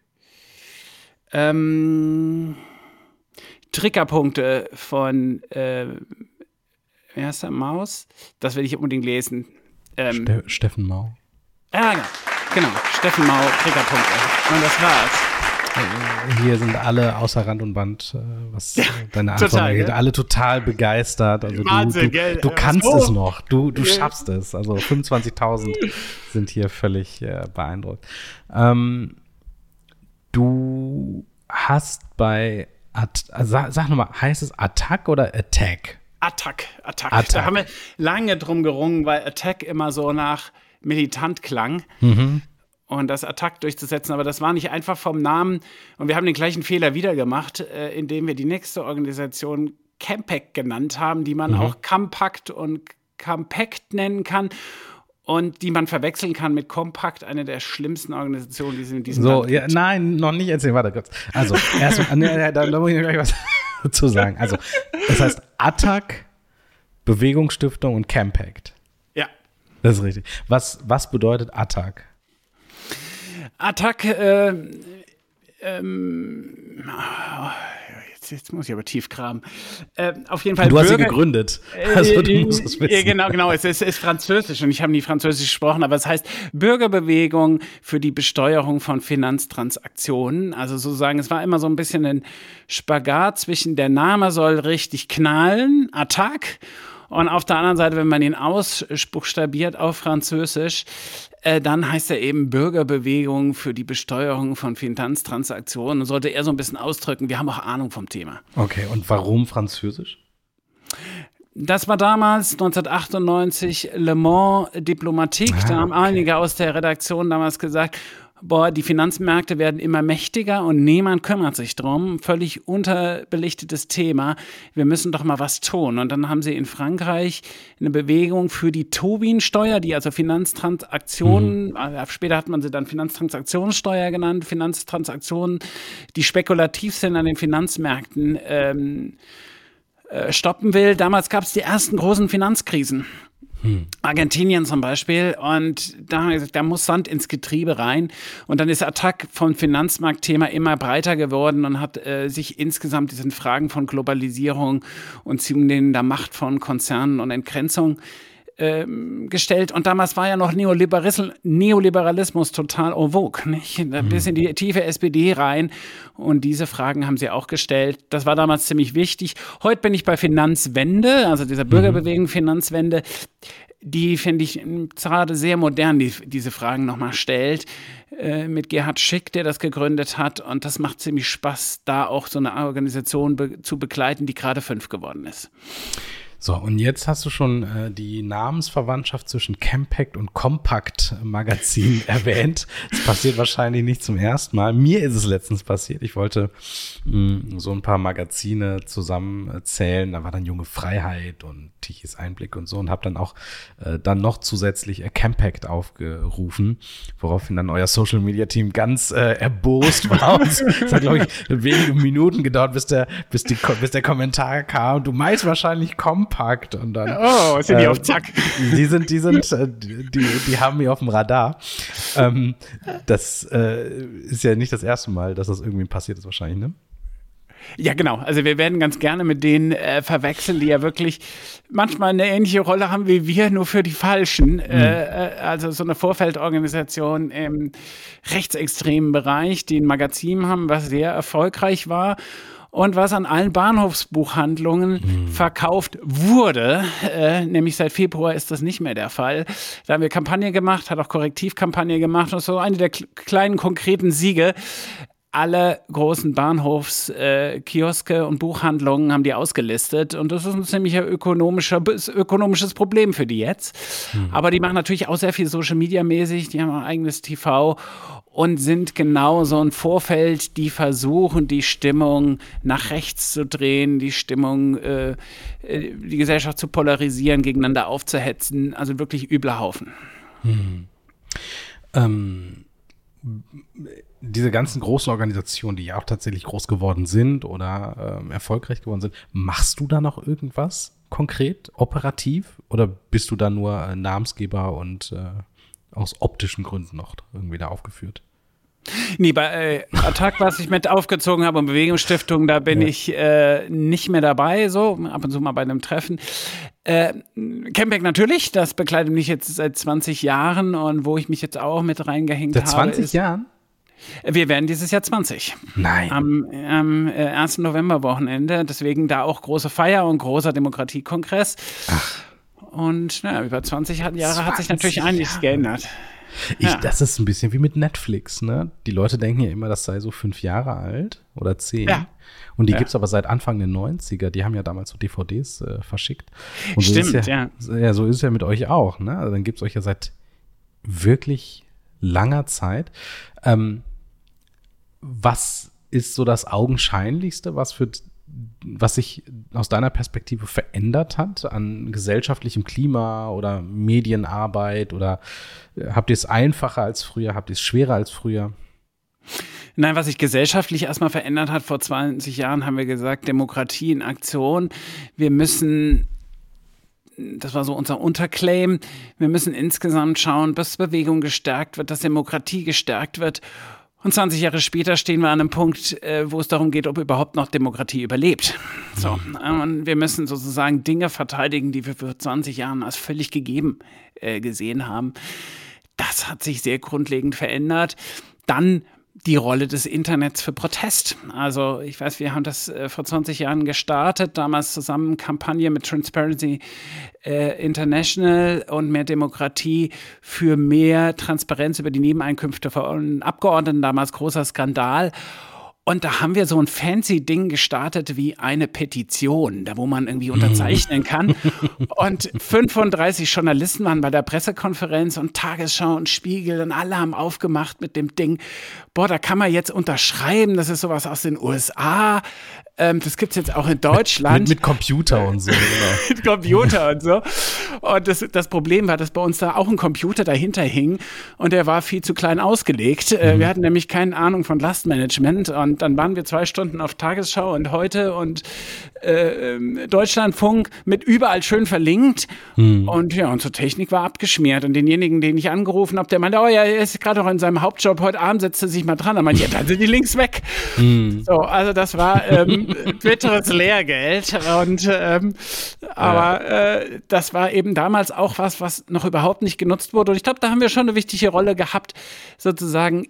Triggerpunkte von wie heißt der, Maus? Das will ich unbedingt lesen. Steffen Mau. Ja, genau. Steffen Mau, Triggerpunkte. Und das war's. Hier sind alle außer Rand und Band, was deine Antwort angeht. Ne? Alle total begeistert. Also Wahnsinn, gell? Du kannst es noch. Du schaffst es. Also 25.000 sind hier völlig beeindruckt. Du hast bei, sag nochmal, heißt es Attac oder Attack? Attac. Da haben wir lange drum gerungen, weil Attack immer so nach militant klang. Und das Attac durchzusetzen, aber das war nicht einfach vom Namen. Und wir haben den gleichen Fehler wieder gemacht, indem wir die nächste Organisation Campact genannt haben, die man auch Compact und Compact nennen kann. Und die man verwechseln kann mit Compact, eine der schlimmsten Organisationen, die es in diesem Land gibt. Nein, noch nicht erzählen, warte kurz. Also, da muss ich gleich was dazu sagen. Also, das heißt Attac, Bewegungsstiftung und Campact. Ja. Das ist richtig. Was bedeutet Attac? Attac, jetzt muss ich aber tief graben. Auf jeden Fall. Du hast sie gegründet. Also du musst es wissen. Genau. Es ist französisch und ich habe nie französisch gesprochen, aber es heißt Bürgerbewegung für die Besteuerung von Finanztransaktionen. Also sozusagen, es war immer so ein bisschen ein Spagat zwischen der Name soll richtig knallen, Attac, und auf der anderen Seite, wenn man ihn ausbuchstabiert auf Französisch, dann heißt er eben Bürgerbewegung für die Besteuerung von Finanztransaktionen und sollte eher so ein bisschen ausdrücken, wir haben auch Ahnung vom Thema. Okay, und warum Französisch? Das war damals 1998 Le Mans Diplomatique. Da haben einige aus der Redaktion damals gesagt, die Finanzmärkte werden immer mächtiger und niemand kümmert sich drum. Völlig unterbelichtetes Thema. Wir müssen doch mal was tun. Und dann haben sie in Frankreich eine Bewegung für die Tobin-Steuer, die also Finanztransaktionen, später hat man sie dann Finanztransaktionssteuer genannt, Finanztransaktionen, die spekulativ sind an den Finanzmärkten, stoppen will. Damals gab es die ersten großen Finanzkrisen. Argentinien zum Beispiel, und da muss Sand ins Getriebe rein, und dann ist Attac vom Finanzmarktthema immer breiter geworden und hat sich insgesamt diesen Fragen von Globalisierung und zunehmender Macht von Konzernen und Entgrenzung gestellt. Und damals war ja noch Neoliberalismus total en vogue, nicht? Bis in die tiefe SPD rein. Und diese Fragen haben sie auch gestellt. Das war damals ziemlich wichtig. Heute bin ich bei Finanzwende, also dieser Bürgerbewegung Finanzwende. Die finde ich gerade sehr modern, die diese Fragen nochmal stellt. Mit Gerhard Schick, der das gegründet hat. Und das macht ziemlich Spaß, da auch so eine Organisation zu begleiten, die gerade 5 geworden ist. So, und jetzt hast du schon die Namensverwandtschaft zwischen Campact und Compact Magazin erwähnt. Das passiert wahrscheinlich nicht zum ersten Mal. Mir ist es letztens passiert. Ich wollte so ein paar Magazine zusammenzählen. Da war dann Junge Freiheit und Tichys Einblick und so, und habe dann auch dann noch zusätzlich Campact aufgerufen, woraufhin dann euer Social Media Team ganz erbost war. Es hat, glaube ich, wenige Minuten gedauert, bis der Kommentar kam. Du meinst wahrscheinlich Compact. Und dann, sind die auf Zack. Die haben mich auf dem Radar. Das ist ja nicht das erste Mal, dass das irgendwie passiert ist wahrscheinlich, ne? Ja, genau. Also wir werden ganz gerne mit denen verwechseln, die ja wirklich manchmal eine ähnliche Rolle haben wie wir, nur für die Falschen. Also so eine Vorfeldorganisation im rechtsextremen Bereich, die ein Magazin haben, was sehr erfolgreich war. und was an allen Bahnhofsbuchhandlungen verkauft wurde. Nämlich seit Februar ist das nicht mehr der Fall. Da haben wir Kampagne gemacht, hat auch Korrektivkampagne gemacht und so eine der kleinen konkreten Siege. Alle großen Bahnhofskioske und Buchhandlungen haben die ausgelistet und das ist ein ziemlicher ökonomisches Problem für die jetzt. Aber die machen natürlich auch sehr viel Social-Media-mäßig, die haben ein eigenes TV und sind genau so ein Vorfeld, die versuchen, die Stimmung nach rechts zu drehen, die Stimmung, die Gesellschaft zu polarisieren, gegeneinander aufzuhetzen. Also wirklich übler Haufen. Diese ganzen großen Organisationen, die ja auch tatsächlich groß geworden sind oder erfolgreich geworden sind, machst du da noch irgendwas konkret, operativ? Oder bist du da nur Namensgeber und aus optischen Gründen noch irgendwie da aufgeführt? Nee, bei Attac, was ich mit aufgezogen habe und Bewegungsstiftung, da bin ich nicht mehr dabei, so ab und zu mal bei einem Treffen. Campback natürlich, das begleitet mich jetzt seit 20 Jahren und wo ich mich jetzt auch mit reingehängt habe. Seit 20 Jahren? Wir werden dieses Jahr 20. Nein. Am 1. November-Wochenende, deswegen da auch große Feier und großer Demokratiekongress. Ach. Und über 20 Jahre hat sich natürlich einiges geändert. Das ist ein bisschen wie mit Netflix, ne? Die Leute denken ja immer, das sei so 5 Jahre alt oder 10. Ja. Und die gibt's aber seit Anfang der 90er. Die haben ja damals so DVDs verschickt. Und so Stimmt, ja, so ist es ja mit euch auch, ne? Also dann gibt's euch ja seit wirklich langer Zeit. Was ist so das Augenscheinlichste, was sich aus deiner Perspektive verändert hat an gesellschaftlichem Klima oder Medienarbeit? Oder habt ihr es einfacher als früher? Habt ihr es schwerer als früher? Nein, was sich gesellschaftlich erstmal verändert hat, vor 20 Jahren haben wir gesagt, Demokratie in Aktion. Wir müssen, das war so unser Unterclaim, wir müssen insgesamt schauen, dass Bewegung gestärkt wird, dass Demokratie gestärkt wird. Und 20 Jahre später stehen wir an einem Punkt, wo es darum geht, ob überhaupt noch Demokratie überlebt. So, und wir müssen sozusagen Dinge verteidigen, die wir vor 20 Jahren als völlig gegeben gesehen haben. Das hat sich sehr grundlegend verändert. Dann die Rolle des Internets für Protest. Also ich weiß, wir haben das vor 20 Jahren gestartet, damals zusammen Kampagne mit Transparency International und mehr Demokratie für mehr Transparenz über die Nebeneinkünfte von Abgeordneten, damals großer Skandal. Und da haben wir so ein fancy Ding gestartet wie eine Petition, da wo man irgendwie unterzeichnen kann. Und 35 Journalisten waren bei der Pressekonferenz und Tagesschau und Spiegel und alle haben aufgemacht mit dem Ding. Boah, da kann man jetzt unterschreiben, das ist sowas aus den USA. Das gibt's jetzt auch in Deutschland. Mit Computer und so. Genau. Mit Computer und so. Und das Problem war, dass bei uns da auch ein Computer dahinter hing und der war viel zu klein ausgelegt. Wir hatten nämlich keine Ahnung von Lastmanagement und dann waren wir 2 Stunden auf Tagesschau und Heute und Deutschlandfunk mit überall schön verlinkt. Und ja, unsere Technik war abgeschmiert und denjenigen, den ich angerufen habe, der meinte, oh ja, er ist gerade noch in seinem Hauptjob, heute Abend setzt er sich mal dran. Dann meinte ich, ja, dann sind die Links weg. So, also das war bitteres Lehrgeld und aber das war eben damals auch was noch überhaupt nicht genutzt wurde und ich glaube, da haben wir schon eine wichtige Rolle gehabt, sozusagen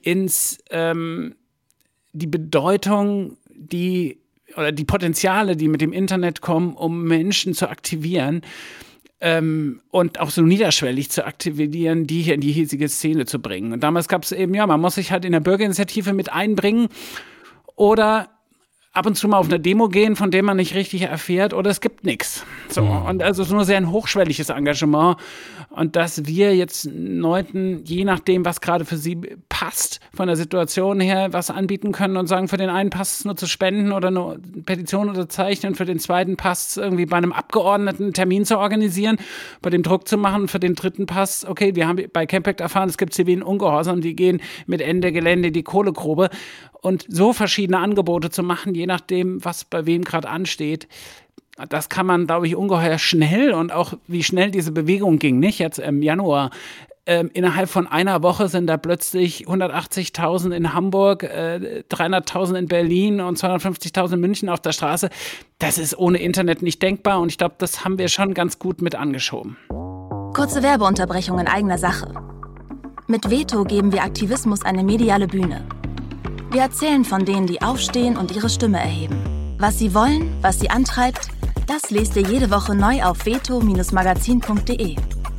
die Bedeutung, oder die Potenziale, die mit dem Internet kommen, um Menschen zu aktivieren und auch so niederschwellig zu aktivieren, die hier in die hiesige Szene zu bringen. Und damals gab es eben, man muss sich halt in der Bürgerinitiative mit einbringen oder ab und zu mal auf eine Demo gehen, von der man nicht richtig erfährt oder es gibt nichts. So, und also es ist nur sehr ein hochschwelliges Engagement und dass wir jetzt Leuten, je nachdem, was gerade für sie passt, von der Situation her was anbieten können und sagen, für den einen passt es nur zu spenden oder eine Petition unterzeichnen, für den zweiten passt es irgendwie bei einem Abgeordneten einen Termin zu organisieren, bei dem Druck zu machen, für den dritten passt, okay, wir haben bei Campact erfahren, es gibt zivilen Ungehorsam, die gehen mit Ende Gelände die Kohlegrube und so verschiedene Angebote zu machen, je nachdem, was bei wem gerade ansteht, das kann man, glaube ich, ungeheuer schnell und auch wie schnell diese Bewegung ging, nicht jetzt im Januar. Innerhalb von einer Woche sind da plötzlich 180.000 in Hamburg, 300.000 in Berlin und 250.000 in München auf der Straße. Das ist ohne Internet nicht denkbar und ich glaube, das haben wir schon ganz gut mit angeschoben. Kurze Werbeunterbrechung in eigener Sache. Mit Veto geben wir Aktivismus eine mediale Bühne. Wir erzählen von denen, die aufstehen und ihre Stimme erheben. Was sie wollen, was sie antreibt, das lest ihr jede Woche neu auf veto-magazin.de.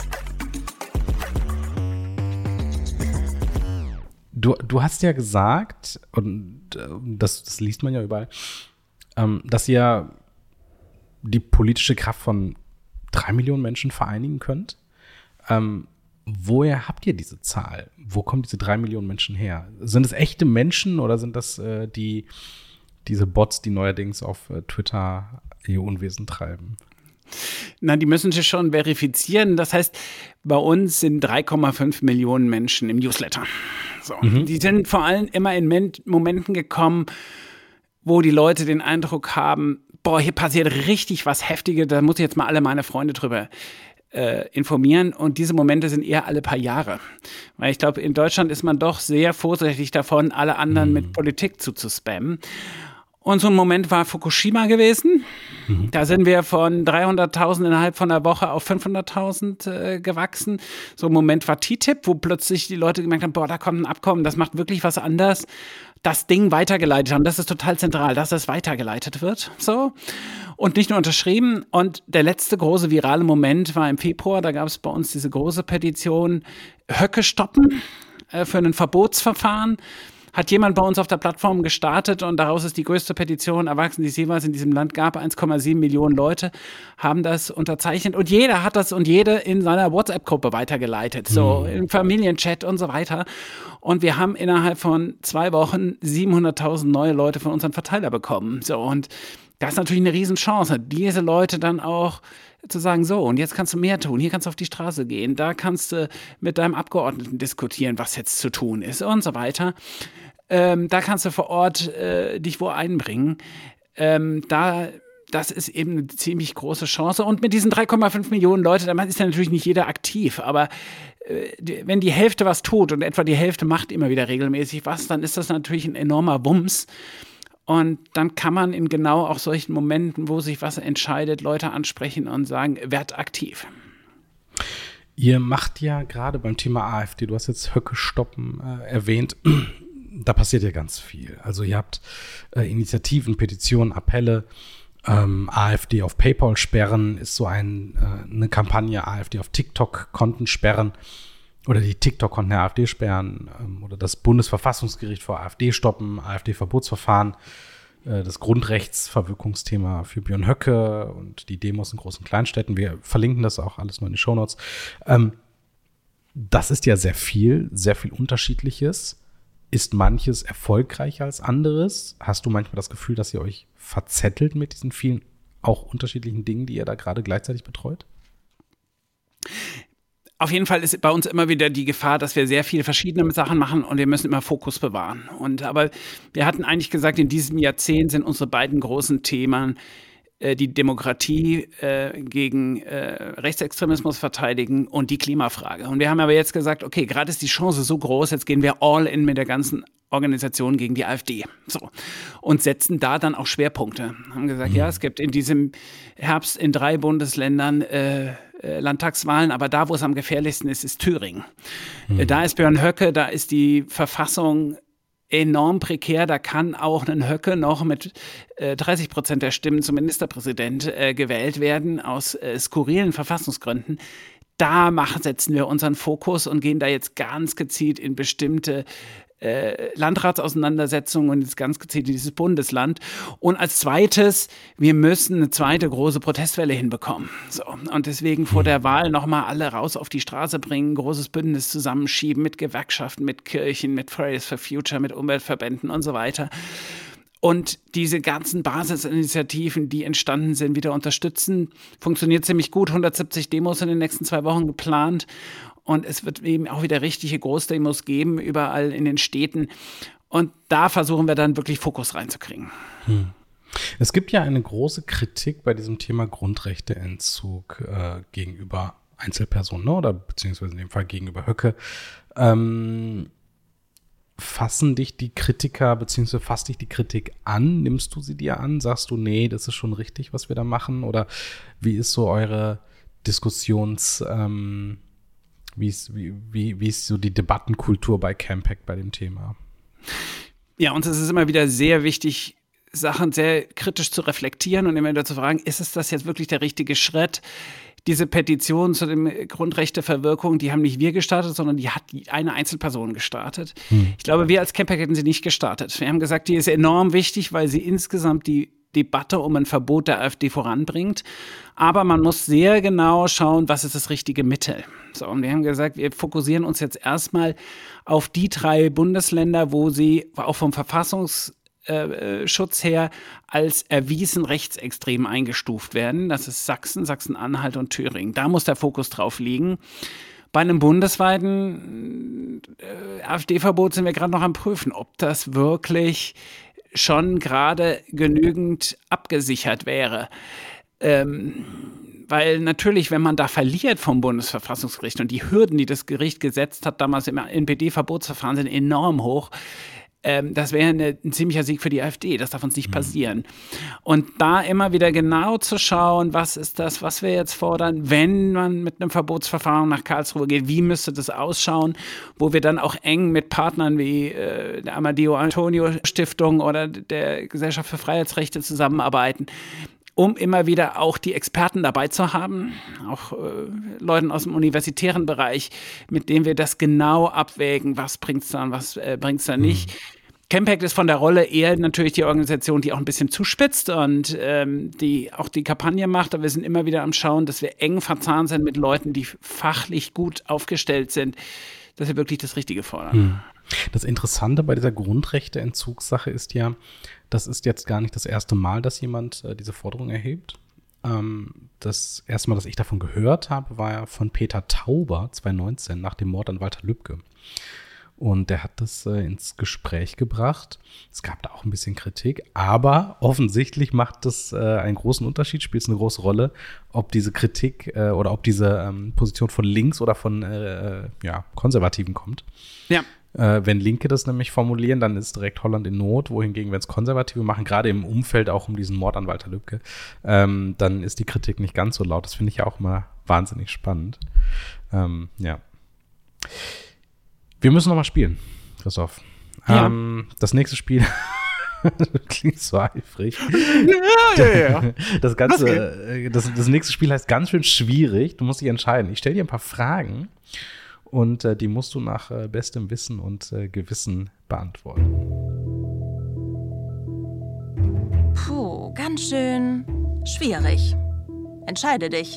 Du hast ja gesagt, und das liest man ja überall, dass ihr die politische Kraft von 3 Millionen Menschen vereinigen könnt. Woher habt ihr diese Zahl? Wo kommen diese 3 Millionen Menschen her? Sind es echte Menschen oder sind das diese Bots, die neuerdings auf Twitter ihr Unwesen treiben? Na, die müssen sich schon verifizieren. Das heißt, bei uns sind 3,5 Millionen Menschen im Newsletter. So. Die sind vor allem immer in Momenten gekommen, wo die Leute den Eindruck haben, boah, hier passiert richtig was Heftiges, da muss ich jetzt mal alle meine Freunde drüber informieren. Und diese Momente sind eher alle paar Jahre. Weil ich glaube, in Deutschland ist man doch sehr vorsichtig davon, alle anderen mit Politik zuzuspammen. Und so ein Moment war Fukushima gewesen. Da sind wir von 300.000 innerhalb von einer Woche auf 500.000 gewachsen. So ein Moment war TTIP, wo plötzlich die Leute gemerkt haben, boah, da kommt ein Abkommen, das macht wirklich was anders. Das Ding weitergeleitet haben, das ist total zentral, dass das weitergeleitet wird. So. Und nicht nur unterschrieben. Und der letzte große virale Moment war im Februar. Da gab es bei uns diese große Petition Höcke stoppen für ein Verbotsverfahren. Hat jemand bei uns auf der Plattform gestartet und daraus ist die größte Petition erwachsen, die es jemals in diesem Land gab. 1,7 Millionen Leute haben das unterzeichnet und jeder hat das und jede in seiner WhatsApp-Gruppe weitergeleitet, so im Familienchat und so weiter. Und wir haben innerhalb von 2 Wochen 700.000 neue Leute von unserem Verteiler bekommen. So, und das ist natürlich eine Riesenchance, diese Leute dann auch zu sagen, so, und jetzt kannst du mehr tun, hier kannst du auf die Straße gehen, da kannst du mit deinem Abgeordneten diskutieren, was jetzt zu tun ist und so weiter. Da kannst du vor Ort dich wo einbringen. Das ist eben eine ziemlich große Chance. Und mit diesen 3,5 Millionen Leuten, da ist ja natürlich nicht jeder aktiv, aber wenn die Hälfte was tut und etwa die Hälfte macht immer wieder regelmäßig was, dann ist das natürlich ein enormer Wumms. Und dann kann man in genau auch solchen Momenten, wo sich was entscheidet, Leute ansprechen und sagen, werd aktiv. Ihr macht ja gerade beim Thema AfD, du hast jetzt Höcke stoppen erwähnt, da passiert ja ganz viel. Also ihr habt Initiativen, Petitionen, Appelle, AfD auf PayPal sperren ist so eine Kampagne, AfD auf TikTok-Konten sperren oder die TikTok-Konten der AfD sperren oder das Bundesverfassungsgericht vor AfD stoppen, AfD-Verbotsverfahren, das Grundrechtsverwirkungsthema für Björn Höcke und die Demos in großen Kleinstädten. Wir verlinken das auch alles noch in die Shownotes. Das ist ja sehr viel Unterschiedliches. Ist manches erfolgreicher als anderes? Hast du manchmal das Gefühl, dass ihr euch verzettelt mit diesen vielen auch unterschiedlichen Dingen, die ihr da gerade gleichzeitig betreut? Auf jeden Fall ist bei uns immer wieder die Gefahr, dass wir sehr viele verschiedene Sachen machen und wir müssen immer Fokus bewahren. Aber wir hatten eigentlich gesagt, in diesem Jahrzehnt sind unsere beiden großen Themen die Demokratie gegen Rechtsextremismus verteidigen und die Klimafrage. Und wir haben aber jetzt gesagt, okay, gerade ist die Chance so groß, jetzt gehen wir all in mit der ganzen Organisation gegen die AfD. So. Und setzen da dann auch Schwerpunkte. Haben gesagt, ja, es gibt in diesem Herbst in 3 Bundesländern Landtagswahlen, aber da, wo es am gefährlichsten ist, ist Thüringen. Da ist Björn Höcke, da ist die Verfassung enorm prekär. Da kann auch ein Höcke noch mit 30% der Stimmen zum Ministerpräsident gewählt werden, aus skurrilen Verfassungsgründen. Da setzen wir unseren Fokus und gehen da jetzt ganz gezielt in bestimmte Landratsauseinandersetzungen und jetzt ganz gezielt in dieses Bundesland. Und als zweites, wir müssen eine zweite große Protestwelle hinbekommen. So. Und deswegen vor der Wahl nochmal alle raus auf die Straße bringen, großes Bündnis zusammenschieben mit Gewerkschaften, mit Kirchen, mit Fridays for Future, mit Umweltverbänden und so weiter. Und diese ganzen Basisinitiativen, die entstanden sind, wieder unterstützen. Funktioniert ziemlich gut. 170 Demos in den nächsten 2 Wochen geplant. Und es wird eben auch wieder richtige Großdemos geben, überall in den Städten. Und da versuchen wir dann wirklich Fokus reinzukriegen. Es gibt ja eine große Kritik bei diesem Thema Grundrechteentzug gegenüber Einzelpersonen, ne? Oder beziehungsweise in dem Fall gegenüber Höcke. Fassen dich die Kritiker, beziehungsweise fasst dich die Kritik an? Nimmst du sie dir an? Sagst du, nee, das ist schon richtig, was wir da machen? Oder wie ist so eure wie ist so die Debattenkultur bei Campact bei dem Thema? Ja, uns ist es immer wieder sehr wichtig, Sachen sehr kritisch zu reflektieren und immer wieder zu fragen, ist es das jetzt wirklich der richtige Schritt? Diese Petition zu dem Grundrechteverwirkung, die haben nicht wir gestartet, sondern die hat eine Einzelperson gestartet. Ich glaube, wir als Campact hätten sie nicht gestartet. Wir haben gesagt, die ist enorm wichtig, weil sie insgesamt die Debatte um ein Verbot der AfD voranbringt. Aber man muss sehr genau schauen, was ist das richtige Mittel. So, und wir haben gesagt, wir fokussieren uns jetzt erstmal auf die 3 Bundesländer, wo sie auch vom Verfassungsschutz her als erwiesen rechtsextrem eingestuft werden. Das ist Sachsen, Sachsen-Anhalt und Thüringen. Da muss der Fokus drauf liegen. Bei einem bundesweiten AfD-Verbot sind wir gerade noch am Prüfen, ob das wirklich schon gerade genügend abgesichert wäre. Weil natürlich, wenn man da verliert vom Bundesverfassungsgericht und die Hürden, die das Gericht gesetzt hat, damals im NPD-Verbotsverfahren, sind enorm hoch, das wäre ein ziemlicher Sieg für die AfD. Das darf uns nicht passieren. Und da immer wieder genau zu schauen, was ist das, was wir jetzt fordern, wenn man mit einem Verbotsverfahren nach Karlsruhe geht, wie müsste das ausschauen, wo wir dann auch eng mit Partnern wie der Amadeo Antonio Stiftung oder der Gesellschaft für Freiheitsrechte zusammenarbeiten, um immer wieder auch die Experten dabei zu haben, auch Leuten aus dem universitären Bereich, mit denen wir das genau abwägen, was bringt's da und was bringt's da nicht. Campact ist von der Rolle eher natürlich die Organisation, die auch ein bisschen zuspitzt und die auch die Kampagne macht, aber wir sind immer wieder am Schauen, dass wir eng verzahnt sind mit Leuten, die fachlich gut aufgestellt sind, dass wir wirklich das Richtige fordern. Das Interessante bei dieser Grundrechteentzugssache ist ja, das ist jetzt gar nicht das erste Mal, dass jemand diese Forderung erhebt. Das erste Mal, dass ich davon gehört habe, war ja von Peter Tauber 2019 nach dem Mord an Walter Lübcke. Und der hat das ins Gespräch gebracht. Es gab da auch ein bisschen Kritik, aber offensichtlich macht das einen großen Unterschied, spielt es eine große Rolle, ob diese Kritik oder ob diese Position von links oder von Konservativen kommt. Ja. Wenn Linke das nämlich formulieren, dann ist direkt Holland in Not, wohingegen, wenn es Konservative machen, gerade im Umfeld auch um diesen Mord an Walter Lübcke, dann ist die Kritik nicht ganz so laut. Das finde ich ja auch mal wahnsinnig spannend. Ja. Wir müssen noch mal spielen, Christoph. Ja. Das nächste Spiel klingt so eifrig. Ja. Das nächste Spiel heißt ganz schön schwierig. Du musst dich entscheiden. Ich stelle dir ein paar Fragen und die musst du nach bestem Wissen und Gewissen beantworten. Puh, ganz schön schwierig. Entscheide dich.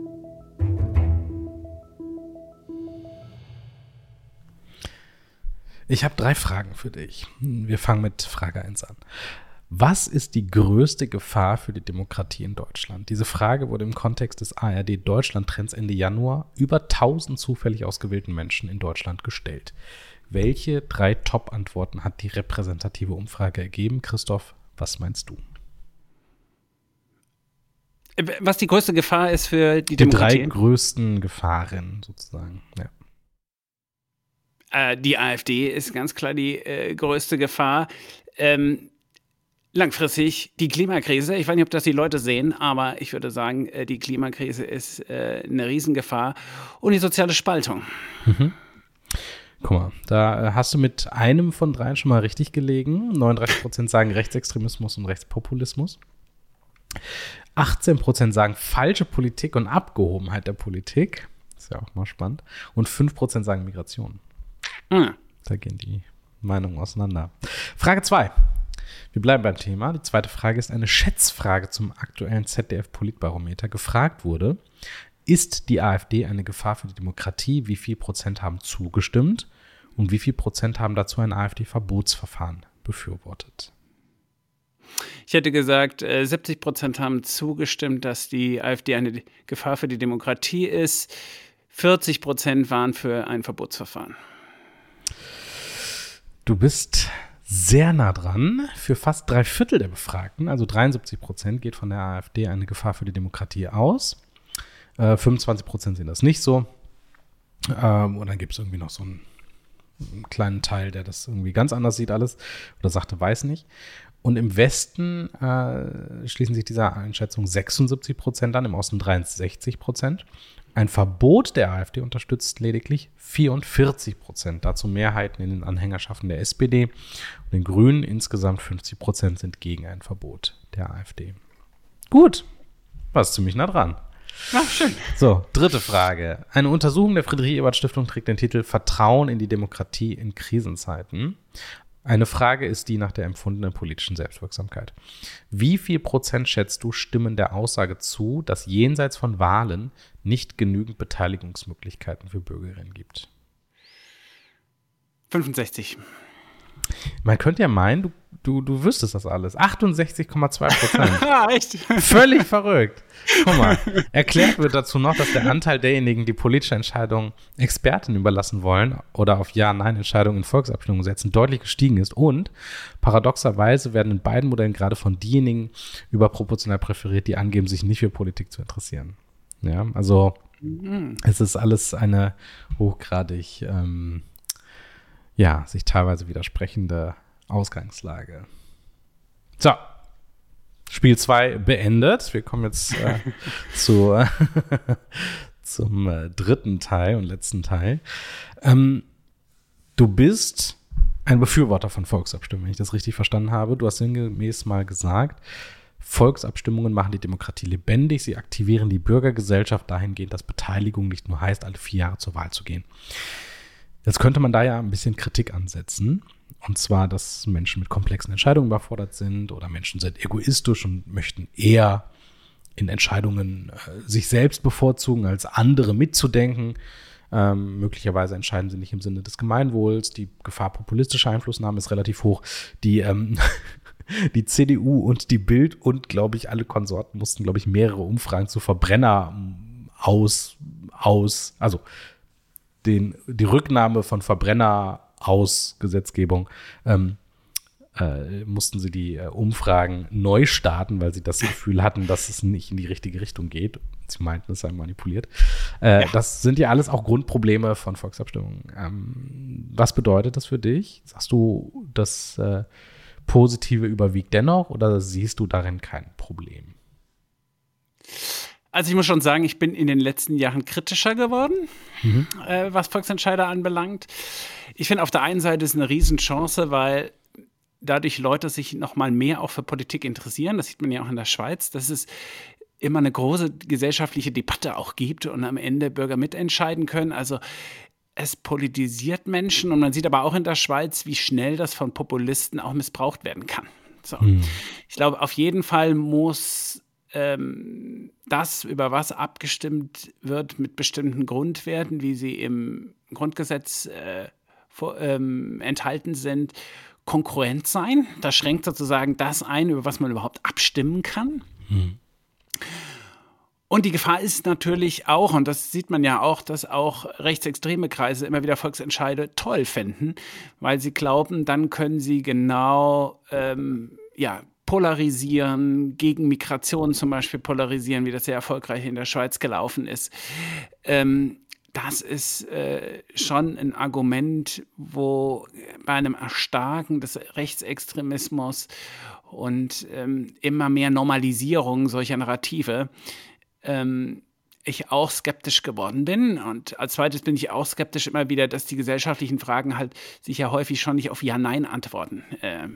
Ich habe 3 Fragen für dich. Wir fangen mit Frage 1 an. Was ist die größte Gefahr für die Demokratie in Deutschland? Diese Frage wurde im Kontext des ARD-Deutschland-Trends Ende Januar über 1000 zufällig ausgewählten Menschen in Deutschland gestellt. Welche 3 Top-Antworten hat die repräsentative Umfrage ergeben? Christoph, was meinst du? Was die größte Gefahr ist für die Demokratie? Die 3 größten Gefahren sozusagen, ja. Die AfD ist ganz klar die größte Gefahr. Langfristig die Klimakrise. Ich weiß nicht, ob das die Leute sehen, aber ich würde sagen, die Klimakrise ist eine Riesengefahr. Und die soziale Spaltung. Mhm. Guck mal, da hast du mit einem von 3 schon mal richtig gelegen. 39% sagen Rechtsextremismus und Rechtspopulismus. 18% sagen falsche Politik und Abgehobenheit der Politik. Ist ja auch mal spannend. Und 5% sagen Migration. Da gehen die Meinungen auseinander. Frage 2. Wir bleiben beim Thema. Die zweite Frage ist eine Schätzfrage zum aktuellen ZDF-Politbarometer. Gefragt wurde, ist die AfD eine Gefahr für die Demokratie? Wie viel Prozent haben zugestimmt? Und wie viel Prozent haben dazu ein AfD-Verbotsverfahren befürwortet? Ich hätte gesagt, 70% haben zugestimmt, dass die AfD eine Gefahr für die Demokratie ist. 40% waren für ein Verbotsverfahren. Du bist sehr nah dran. Für fast 3/4 der Befragten, also 73%, geht von der AfD eine Gefahr für die Demokratie aus. 25% sehen das nicht so. Und dann gibt es irgendwie noch so einen kleinen Teil, der das irgendwie ganz anders sieht alles oder sagte, weiß nicht. Und im Westen schließen sich dieser Einschätzung 76% an, im Osten 63%. Ein Verbot der AfD unterstützt lediglich 44%. Dazu Mehrheiten in den Anhängerschaften der SPD und den Grünen. Insgesamt 50% sind gegen ein Verbot der AfD. Gut, warst ziemlich nah dran. Ach, schön. So, dritte Frage. Eine Untersuchung der Friedrich-Ebert-Stiftung trägt den Titel Vertrauen in die Demokratie in Krisenzeiten. Eine Frage ist die nach der empfundenen politischen Selbstwirksamkeit. Wie viel Prozent schätzt du stimmen der Aussage zu, dass jenseits von Wahlen nicht genügend Beteiligungsmöglichkeiten für Bürgerinnen gibt? 65. Man könnte ja meinen, du wüsstest das alles. 68,2%. Ja, echt? Völlig verrückt. Guck mal, erklärt wird dazu noch, dass der Anteil derjenigen, die politische Entscheidungen Experten überlassen wollen oder auf Ja-Nein-Entscheidungen in Volksabstimmungen setzen, deutlich gestiegen ist. Und paradoxerweise werden in beiden Modellen gerade von denjenigen überproportional präferiert, die angeben, sich nicht für Politik zu interessieren. Ja, also es ist alles eine hochgradig sich teilweise widersprechende Ausgangslage. So, Spiel 2 beendet. Wir kommen jetzt zum dritten Teil und letzten Teil. Du bist ein Befürworter von Volksabstimmungen, wenn ich das richtig verstanden habe. Du hast sinngemäß mal gesagt, Volksabstimmungen machen die Demokratie lebendig, sie aktivieren die Bürgergesellschaft dahingehend, dass Beteiligung nicht nur heißt, alle 4 Jahre zur Wahl zu gehen. Jetzt könnte man da ja ein bisschen Kritik ansetzen. Und zwar, dass Menschen mit komplexen Entscheidungen überfordert sind oder Menschen sind egoistisch und möchten eher in Entscheidungen sich selbst bevorzugen, als andere mitzudenken. Möglicherweise entscheiden sie nicht im Sinne des Gemeinwohls. Die Gefahr populistischer Einflussnahme ist relativ hoch. Die CDU und die Bild und, glaube ich, alle Konsorten mussten, glaube ich, mehrere Umfragen zu Verbrenner also die Rücknahme von Verbrenner aus Gesetzgebung mussten sie die Umfragen neu starten, weil sie das Gefühl hatten, dass es nicht in die richtige Richtung geht. Sie meinten, es sei manipuliert. Das sind ja alles auch Grundprobleme von Volksabstimmungen. Was bedeutet das für dich? Sagst du, das Positive überwiegt dennoch oder siehst du darin kein Problem? Also ich muss schon sagen, ich bin in den letzten Jahren kritischer geworden, was Volksentscheider anbelangt. Ich finde, auf der einen Seite ist eine Riesenchance, weil dadurch Leute sich noch mal mehr auch für Politik interessieren. Das sieht man ja auch in der Schweiz, dass es immer eine große gesellschaftliche Debatte auch gibt und am Ende Bürger mitentscheiden können. Also es politisiert Menschen und man sieht aber auch in der Schweiz, wie schnell das von Populisten auch missbraucht werden kann. So. Ich glaube, auf jeden Fall muss das, über was abgestimmt wird, mit bestimmten Grundwerten, wie sie im Grundgesetz enthalten sind, konkurrent sein. Das schränkt sozusagen das ein, über was man überhaupt abstimmen kann. Und die Gefahr ist natürlich auch, und das sieht man ja auch, dass auch rechtsextreme Kreise immer wieder Volksentscheide toll fänden, weil sie glauben, dann können sie genau polarisieren, gegen Migration zum Beispiel polarisieren, wie das sehr erfolgreich in der Schweiz gelaufen ist. Das ist schon ein Argument, wo bei einem Erstarken des Rechtsextremismus und immer mehr Normalisierung solcher Narrative ich auch skeptisch geworden bin. Und als zweites bin ich auch skeptisch immer wieder, dass die gesellschaftlichen Fragen halt sich ja häufig schon nicht auf Ja-Nein-Antworten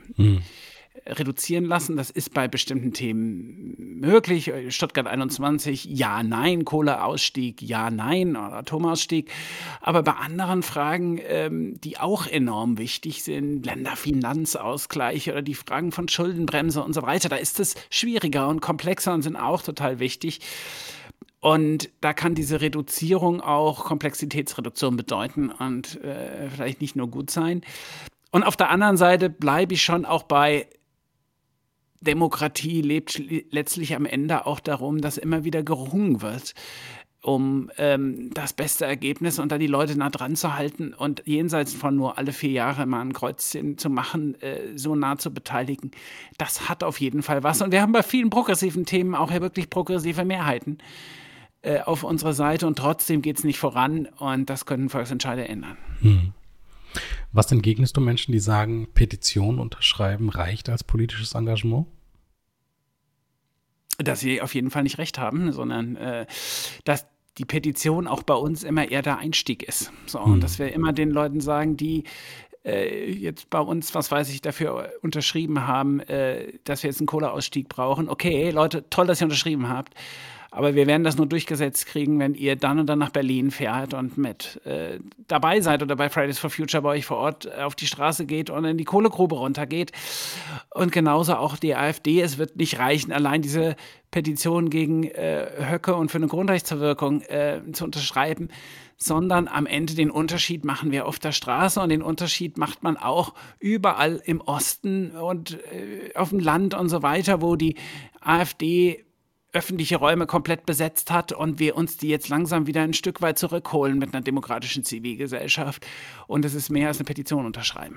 reduzieren lassen. Das ist bei bestimmten Themen möglich. Stuttgart 21, ja, nein, Kohleausstieg, ja, nein, Atomausstieg. Aber bei anderen Fragen, die auch enorm wichtig sind, Länderfinanzausgleich oder die Fragen von Schuldenbremse und so weiter, da ist es schwieriger und komplexer und sind auch total wichtig. Und da kann diese Reduzierung auch Komplexitätsreduktion bedeuten und vielleicht nicht nur gut sein. Und auf der anderen Seite bleibe ich schon auch bei Demokratie lebt letztlich am Ende auch darum, dass immer wieder gerungen wird, um das beste Ergebnis und da die Leute nah dran zu halten und jenseits von nur alle 4 Jahre mal ein Kreuzchen zu machen, so nah zu beteiligen. Das hat auf jeden Fall was. Und wir haben bei vielen progressiven Themen auch ja wirklich progressive Mehrheiten auf unserer Seite und trotzdem geht es nicht voran und das können Volksentscheider ändern. Was entgegnest du Menschen, die sagen, Petitionen unterschreiben reicht als politisches Engagement? Dass sie auf jeden Fall nicht recht haben, sondern dass die Petition auch bei uns immer eher der Einstieg ist. So, und dass wir immer den Leuten sagen, die jetzt bei uns, was weiß ich, dafür unterschrieben haben, dass wir jetzt einen Kohleausstieg brauchen. Okay, Leute, toll, dass ihr unterschrieben habt. Aber wir werden das nur durchgesetzt kriegen, wenn ihr dann und dann nach Berlin fährt und mit dabei seid oder bei Fridays for Future bei euch vor Ort auf die Straße geht und in die Kohlegrube runtergeht. Und genauso auch die AfD. Es wird nicht reichen, allein diese Petition gegen Höcke und für eine Grundrechtsverwirkung zu unterschreiben, sondern am Ende den Unterschied machen wir auf der Straße und den Unterschied macht man auch überall im Osten und auf dem Land und so weiter, wo die AfD öffentliche Räume komplett besetzt hat und wir uns die jetzt langsam wieder ein Stück weit zurückholen mit einer demokratischen Zivilgesellschaft. Und es ist mehr als eine Petition unterschreiben.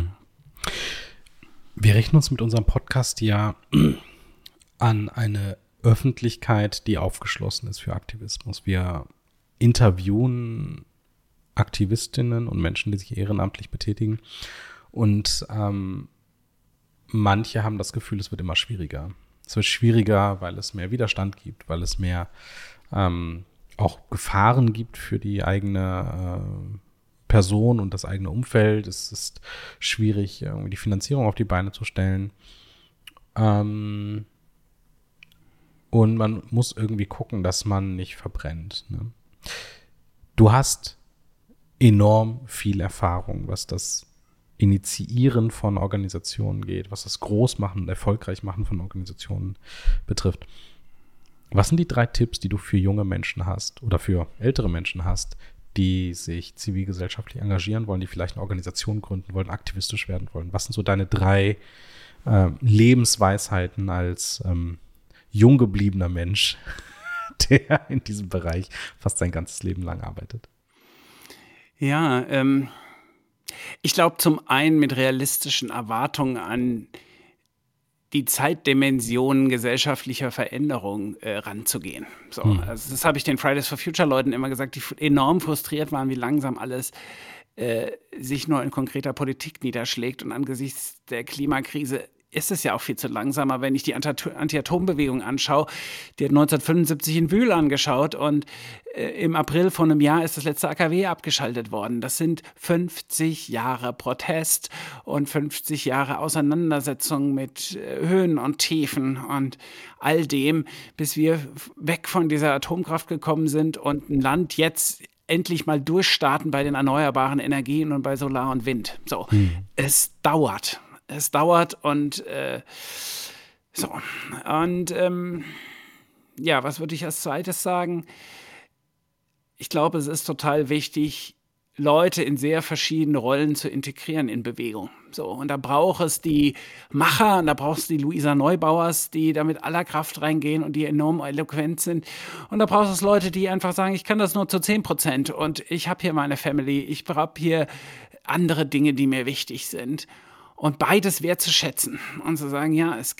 Wir richten uns mit unserem Podcast ja an eine Öffentlichkeit, die aufgeschlossen ist für Aktivismus. Wir interviewen Aktivistinnen und Menschen, die sich ehrenamtlich betätigen. Und manche haben das Gefühl, es wird immer schwieriger. Es wird schwieriger, weil es mehr Widerstand gibt, weil es mehr auch Gefahren gibt für die eigene Person und das eigene Umfeld. Es ist schwierig, irgendwie die Finanzierung auf die Beine zu stellen. Und man muss irgendwie gucken, dass man nicht verbrennt. Ne? Du hast enorm viel Erfahrung, was das Initiieren von Organisationen geht, was das Großmachen und Erfolgreichmachen von Organisationen betrifft. Was sind die 3 Tipps, die du für junge Menschen hast oder für ältere Menschen hast, die sich zivilgesellschaftlich engagieren wollen, die vielleicht eine Organisation gründen wollen, aktivistisch werden wollen? Was sind so deine 3 Lebensweisheiten als jung gebliebener Mensch, der in diesem Bereich fast sein ganzes Leben lang arbeitet? Ja, ich glaube zum einen mit realistischen Erwartungen an die Zeitdimensionen gesellschaftlicher Veränderung ranzugehen. So, also das habe ich den Fridays for Future Leuten immer gesagt, die enorm frustriert waren, wie langsam alles sich nur in konkreter Politik niederschlägt. Und angesichts der Klimakrise ist es ja auch viel zu langsam. Aber wenn ich die Anti-Atom-Bewegung anschaue, die hat 1975 in Wühl angeschaut und im April von einem Jahr ist das letzte AKW abgeschaltet worden. Das sind 50 Jahre Protest und 50 Jahre Auseinandersetzung mit Höhen und Tiefen und all dem, bis wir weg von dieser Atomkraft gekommen sind und ein Land jetzt endlich mal durchstarten bei den erneuerbaren Energien und bei Solar und Wind. So, es dauert. Es dauert und so. Und ja, was würde ich als zweites sagen? Ich glaube, es ist total wichtig, Leute in sehr verschiedene Rollen zu integrieren in Bewegung. So, und da braucht es die Macher, und da braucht es die Luisa Neubauers, die da mit aller Kraft reingehen und die enorm eloquent sind. Und da braucht es Leute, die einfach sagen, ich kann das nur zu 10% und ich habe hier meine Family, ich habe hier andere Dinge, die mir wichtig sind. Und beides wertzuschätzen und zu sagen, ja, es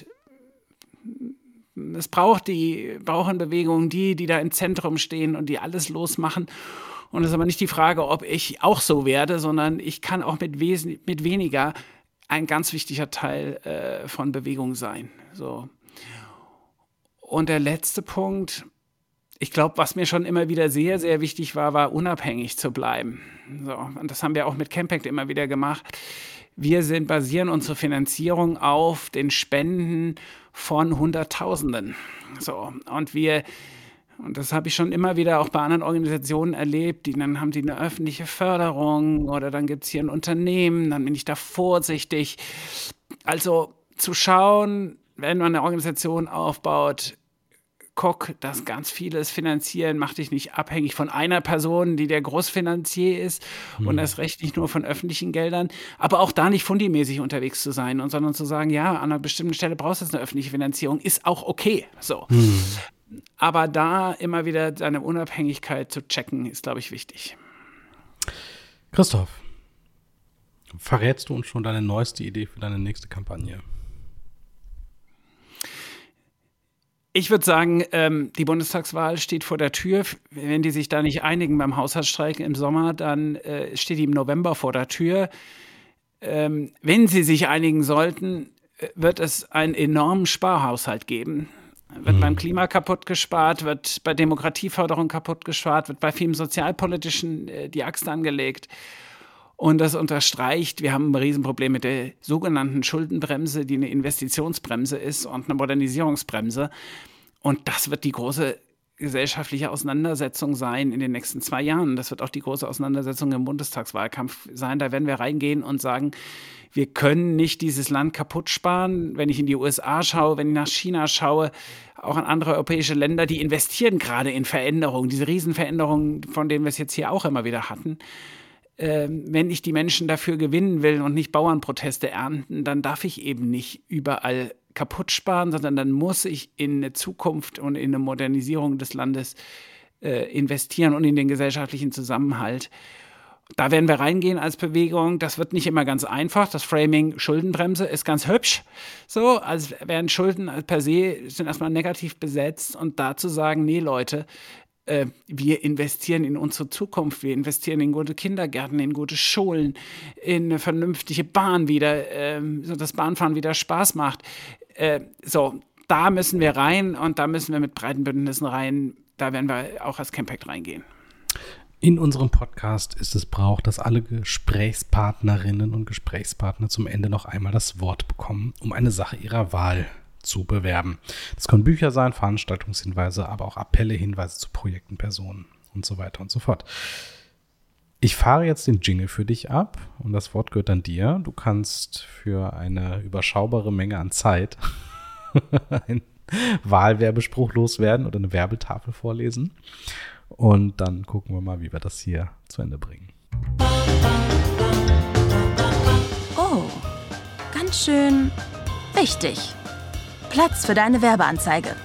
braucht in Bewegung die da im Zentrum stehen und die alles losmachen. Und es ist aber nicht die Frage, ob ich auch so werde, sondern ich kann auch mit weniger ein ganz wichtiger Teil von Bewegung sein. So. Und der letzte Punkt, ich glaube, was mir schon immer wieder sehr, sehr wichtig war unabhängig zu bleiben. So. Und das haben wir auch mit Campact immer wieder gemacht. Wir basieren unsere Finanzierung auf den Spenden von Hunderttausenden. So, und das habe ich schon immer wieder auch bei anderen Organisationen erlebt, dann haben die eine öffentliche Förderung oder dann gibt es hier ein Unternehmen, dann bin ich da vorsichtig. Also zu schauen, wenn man eine Organisation aufbaut, guck, dass ganz vieles finanzieren, mach dich nicht abhängig von einer Person, die der Großfinanzier ist und erst recht nicht nur von öffentlichen Geldern, aber auch da nicht fundimäßig unterwegs zu sein sondern zu sagen, ja, an einer bestimmten Stelle brauchst du jetzt eine öffentliche Finanzierung, ist auch okay. So. Aber da immer wieder seine Unabhängigkeit zu checken, ist, glaube ich, wichtig. Christoph, verrätst du uns schon deine neueste Idee für deine nächste Kampagne? Ich würde sagen, die Bundestagswahl steht vor der Tür. Wenn die sich da nicht einigen beim Haushaltsstreik im Sommer, dann steht die im November vor der Tür. Wenn sie sich einigen sollten, wird es einen enormen Sparhaushalt geben. Wird beim Klima kaputt gespart, wird bei Demokratieförderung kaputt gespart, wird bei vielem Sozialpolitischen die Axt angelegt. Und das unterstreicht, wir haben ein Riesenproblem mit der sogenannten Schuldenbremse, die eine Investitionsbremse ist und eine Modernisierungsbremse. Und das wird die große gesellschaftliche Auseinandersetzung sein in den nächsten 2 Jahren. Das wird auch die große Auseinandersetzung im Bundestagswahlkampf sein. Da werden wir reingehen und sagen, wir können nicht dieses Land kaputt sparen. Wenn ich in die USA schaue, wenn ich nach China schaue, auch an andere europäische Länder, die investieren gerade in Veränderungen, diese Riesenveränderungen, von denen wir es jetzt hier auch immer wieder hatten. Wenn ich die Menschen dafür gewinnen will und nicht Bauernproteste ernten, dann darf ich eben nicht überall kaputt sparen, sondern dann muss ich in eine Zukunft und in eine Modernisierung des Landes investieren und in den gesellschaftlichen Zusammenhalt. Da werden wir reingehen als Bewegung. Das wird nicht immer ganz einfach. Das Framing Schuldenbremse ist ganz hübsch. So, als wären Schulden per se sind erstmal negativ besetzt. Und da zu sagen, nee Leute, wir investieren in unsere Zukunft, wir investieren in gute Kindergärten, in gute Schulen, in eine vernünftige Bahn wieder, so dass Bahnfahren wieder Spaß macht. So, da müssen wir rein und da müssen wir mit breiten Bündnissen rein. Da werden wir auch als Campact reingehen. In unserem Podcast ist es Brauch, dass alle Gesprächspartnerinnen und Gesprächspartner zum Ende noch einmal das Wort bekommen, um eine Sache ihrer Wahl zu bewerben. Das können Bücher sein, Veranstaltungshinweise, aber auch Appelle, Hinweise zu Projekten, Personen und so weiter und so fort. Ich fahre jetzt den Jingle für dich ab und das Wort gehört dann dir. Du kannst für eine überschaubare Menge an Zeit einen Wahlwerbespruch loswerden oder eine Werbetafel vorlesen und dann gucken wir mal, wie wir das hier zu Ende bringen. Oh, ganz schön wichtig. Platz für deine Werbeanzeige.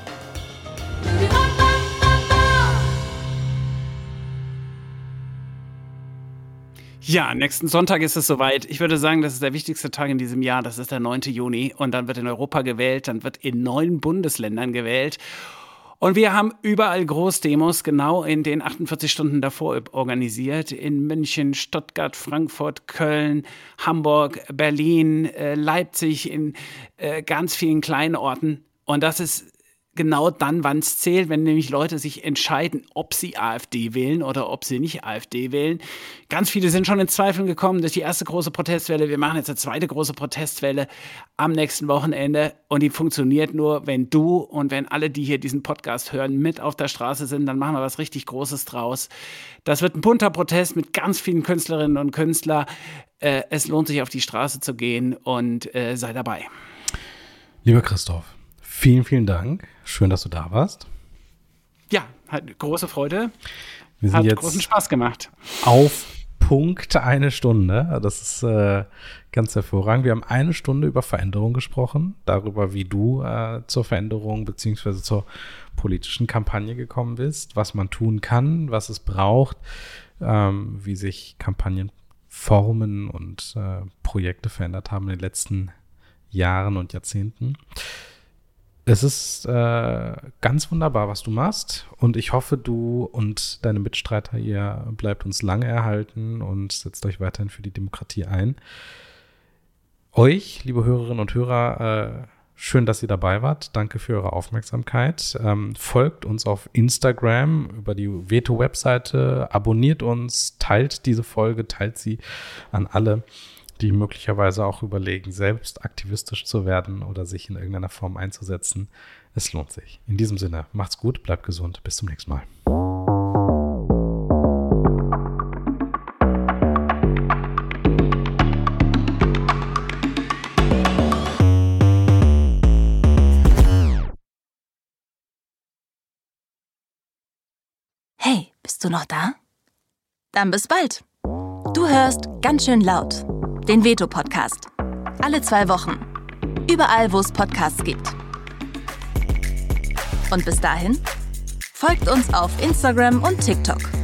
Ja, nächsten Sonntag ist es soweit. Ich würde sagen, das ist der wichtigste Tag in diesem Jahr. Das ist der 9. Juni. Und dann wird in Europa gewählt. Dann wird in 9 Bundesländern gewählt. Und wir haben überall Großdemos genau in den 48 Stunden davor organisiert. In München, Stuttgart, Frankfurt, Köln, Hamburg, Berlin, Leipzig, in ganz vielen kleinen Orten. Und das ist genau dann, wann es zählt, wenn nämlich Leute sich entscheiden, ob sie AfD wählen oder ob sie nicht AfD wählen. Ganz viele sind schon in Zweifeln gekommen durch die erste große Protestwelle. Wir machen jetzt eine zweite große Protestwelle am nächsten Wochenende und die funktioniert nur, wenn du und wenn alle, die hier diesen Podcast hören, mit auf der Straße sind. Dann machen wir was richtig Großes draus. Das wird ein bunter Protest mit ganz vielen Künstlerinnen und Künstlern. Es lohnt sich, auf die Straße zu gehen und sei dabei. Lieber Christoph, vielen, vielen Dank. Schön, dass du da warst. Ja, hat große Freude. Wir sind hat jetzt großen Spaß gemacht. Auf Punkt 1 Stunde. Das ist ganz hervorragend. Wir haben 1 Stunde über Veränderung gesprochen, darüber, wie du zur Veränderung bzw. zur politischen Kampagne gekommen bist, was man tun kann, was es braucht, wie sich Kampagnen formen und Projekte verändert haben in den letzten Jahren und Jahrzehnten. Es ist ganz wunderbar, was du machst und ich hoffe, du und deine Mitstreiter, ihr bleibt uns lange erhalten und setzt euch weiterhin für die Demokratie ein. Euch, liebe Hörerinnen und Hörer, schön, dass ihr dabei wart. Danke für eure Aufmerksamkeit. Folgt uns auf Instagram über die Veto-Webseite, abonniert uns, teilt diese Folge, teilt sie an alle, die möglicherweise auch überlegen, selbst aktivistisch zu werden oder sich in irgendeiner Form einzusetzen. Es lohnt sich. In diesem Sinne, macht's gut, bleibt gesund, bis zum nächsten Mal. Hey, bist du noch da? Dann bis bald. Du hörst ganz schön laut. Den Veto-Podcast. Alle 2 Wochen. Überall, wo es Podcasts gibt. Und bis dahin, folgt uns auf Instagram und TikTok.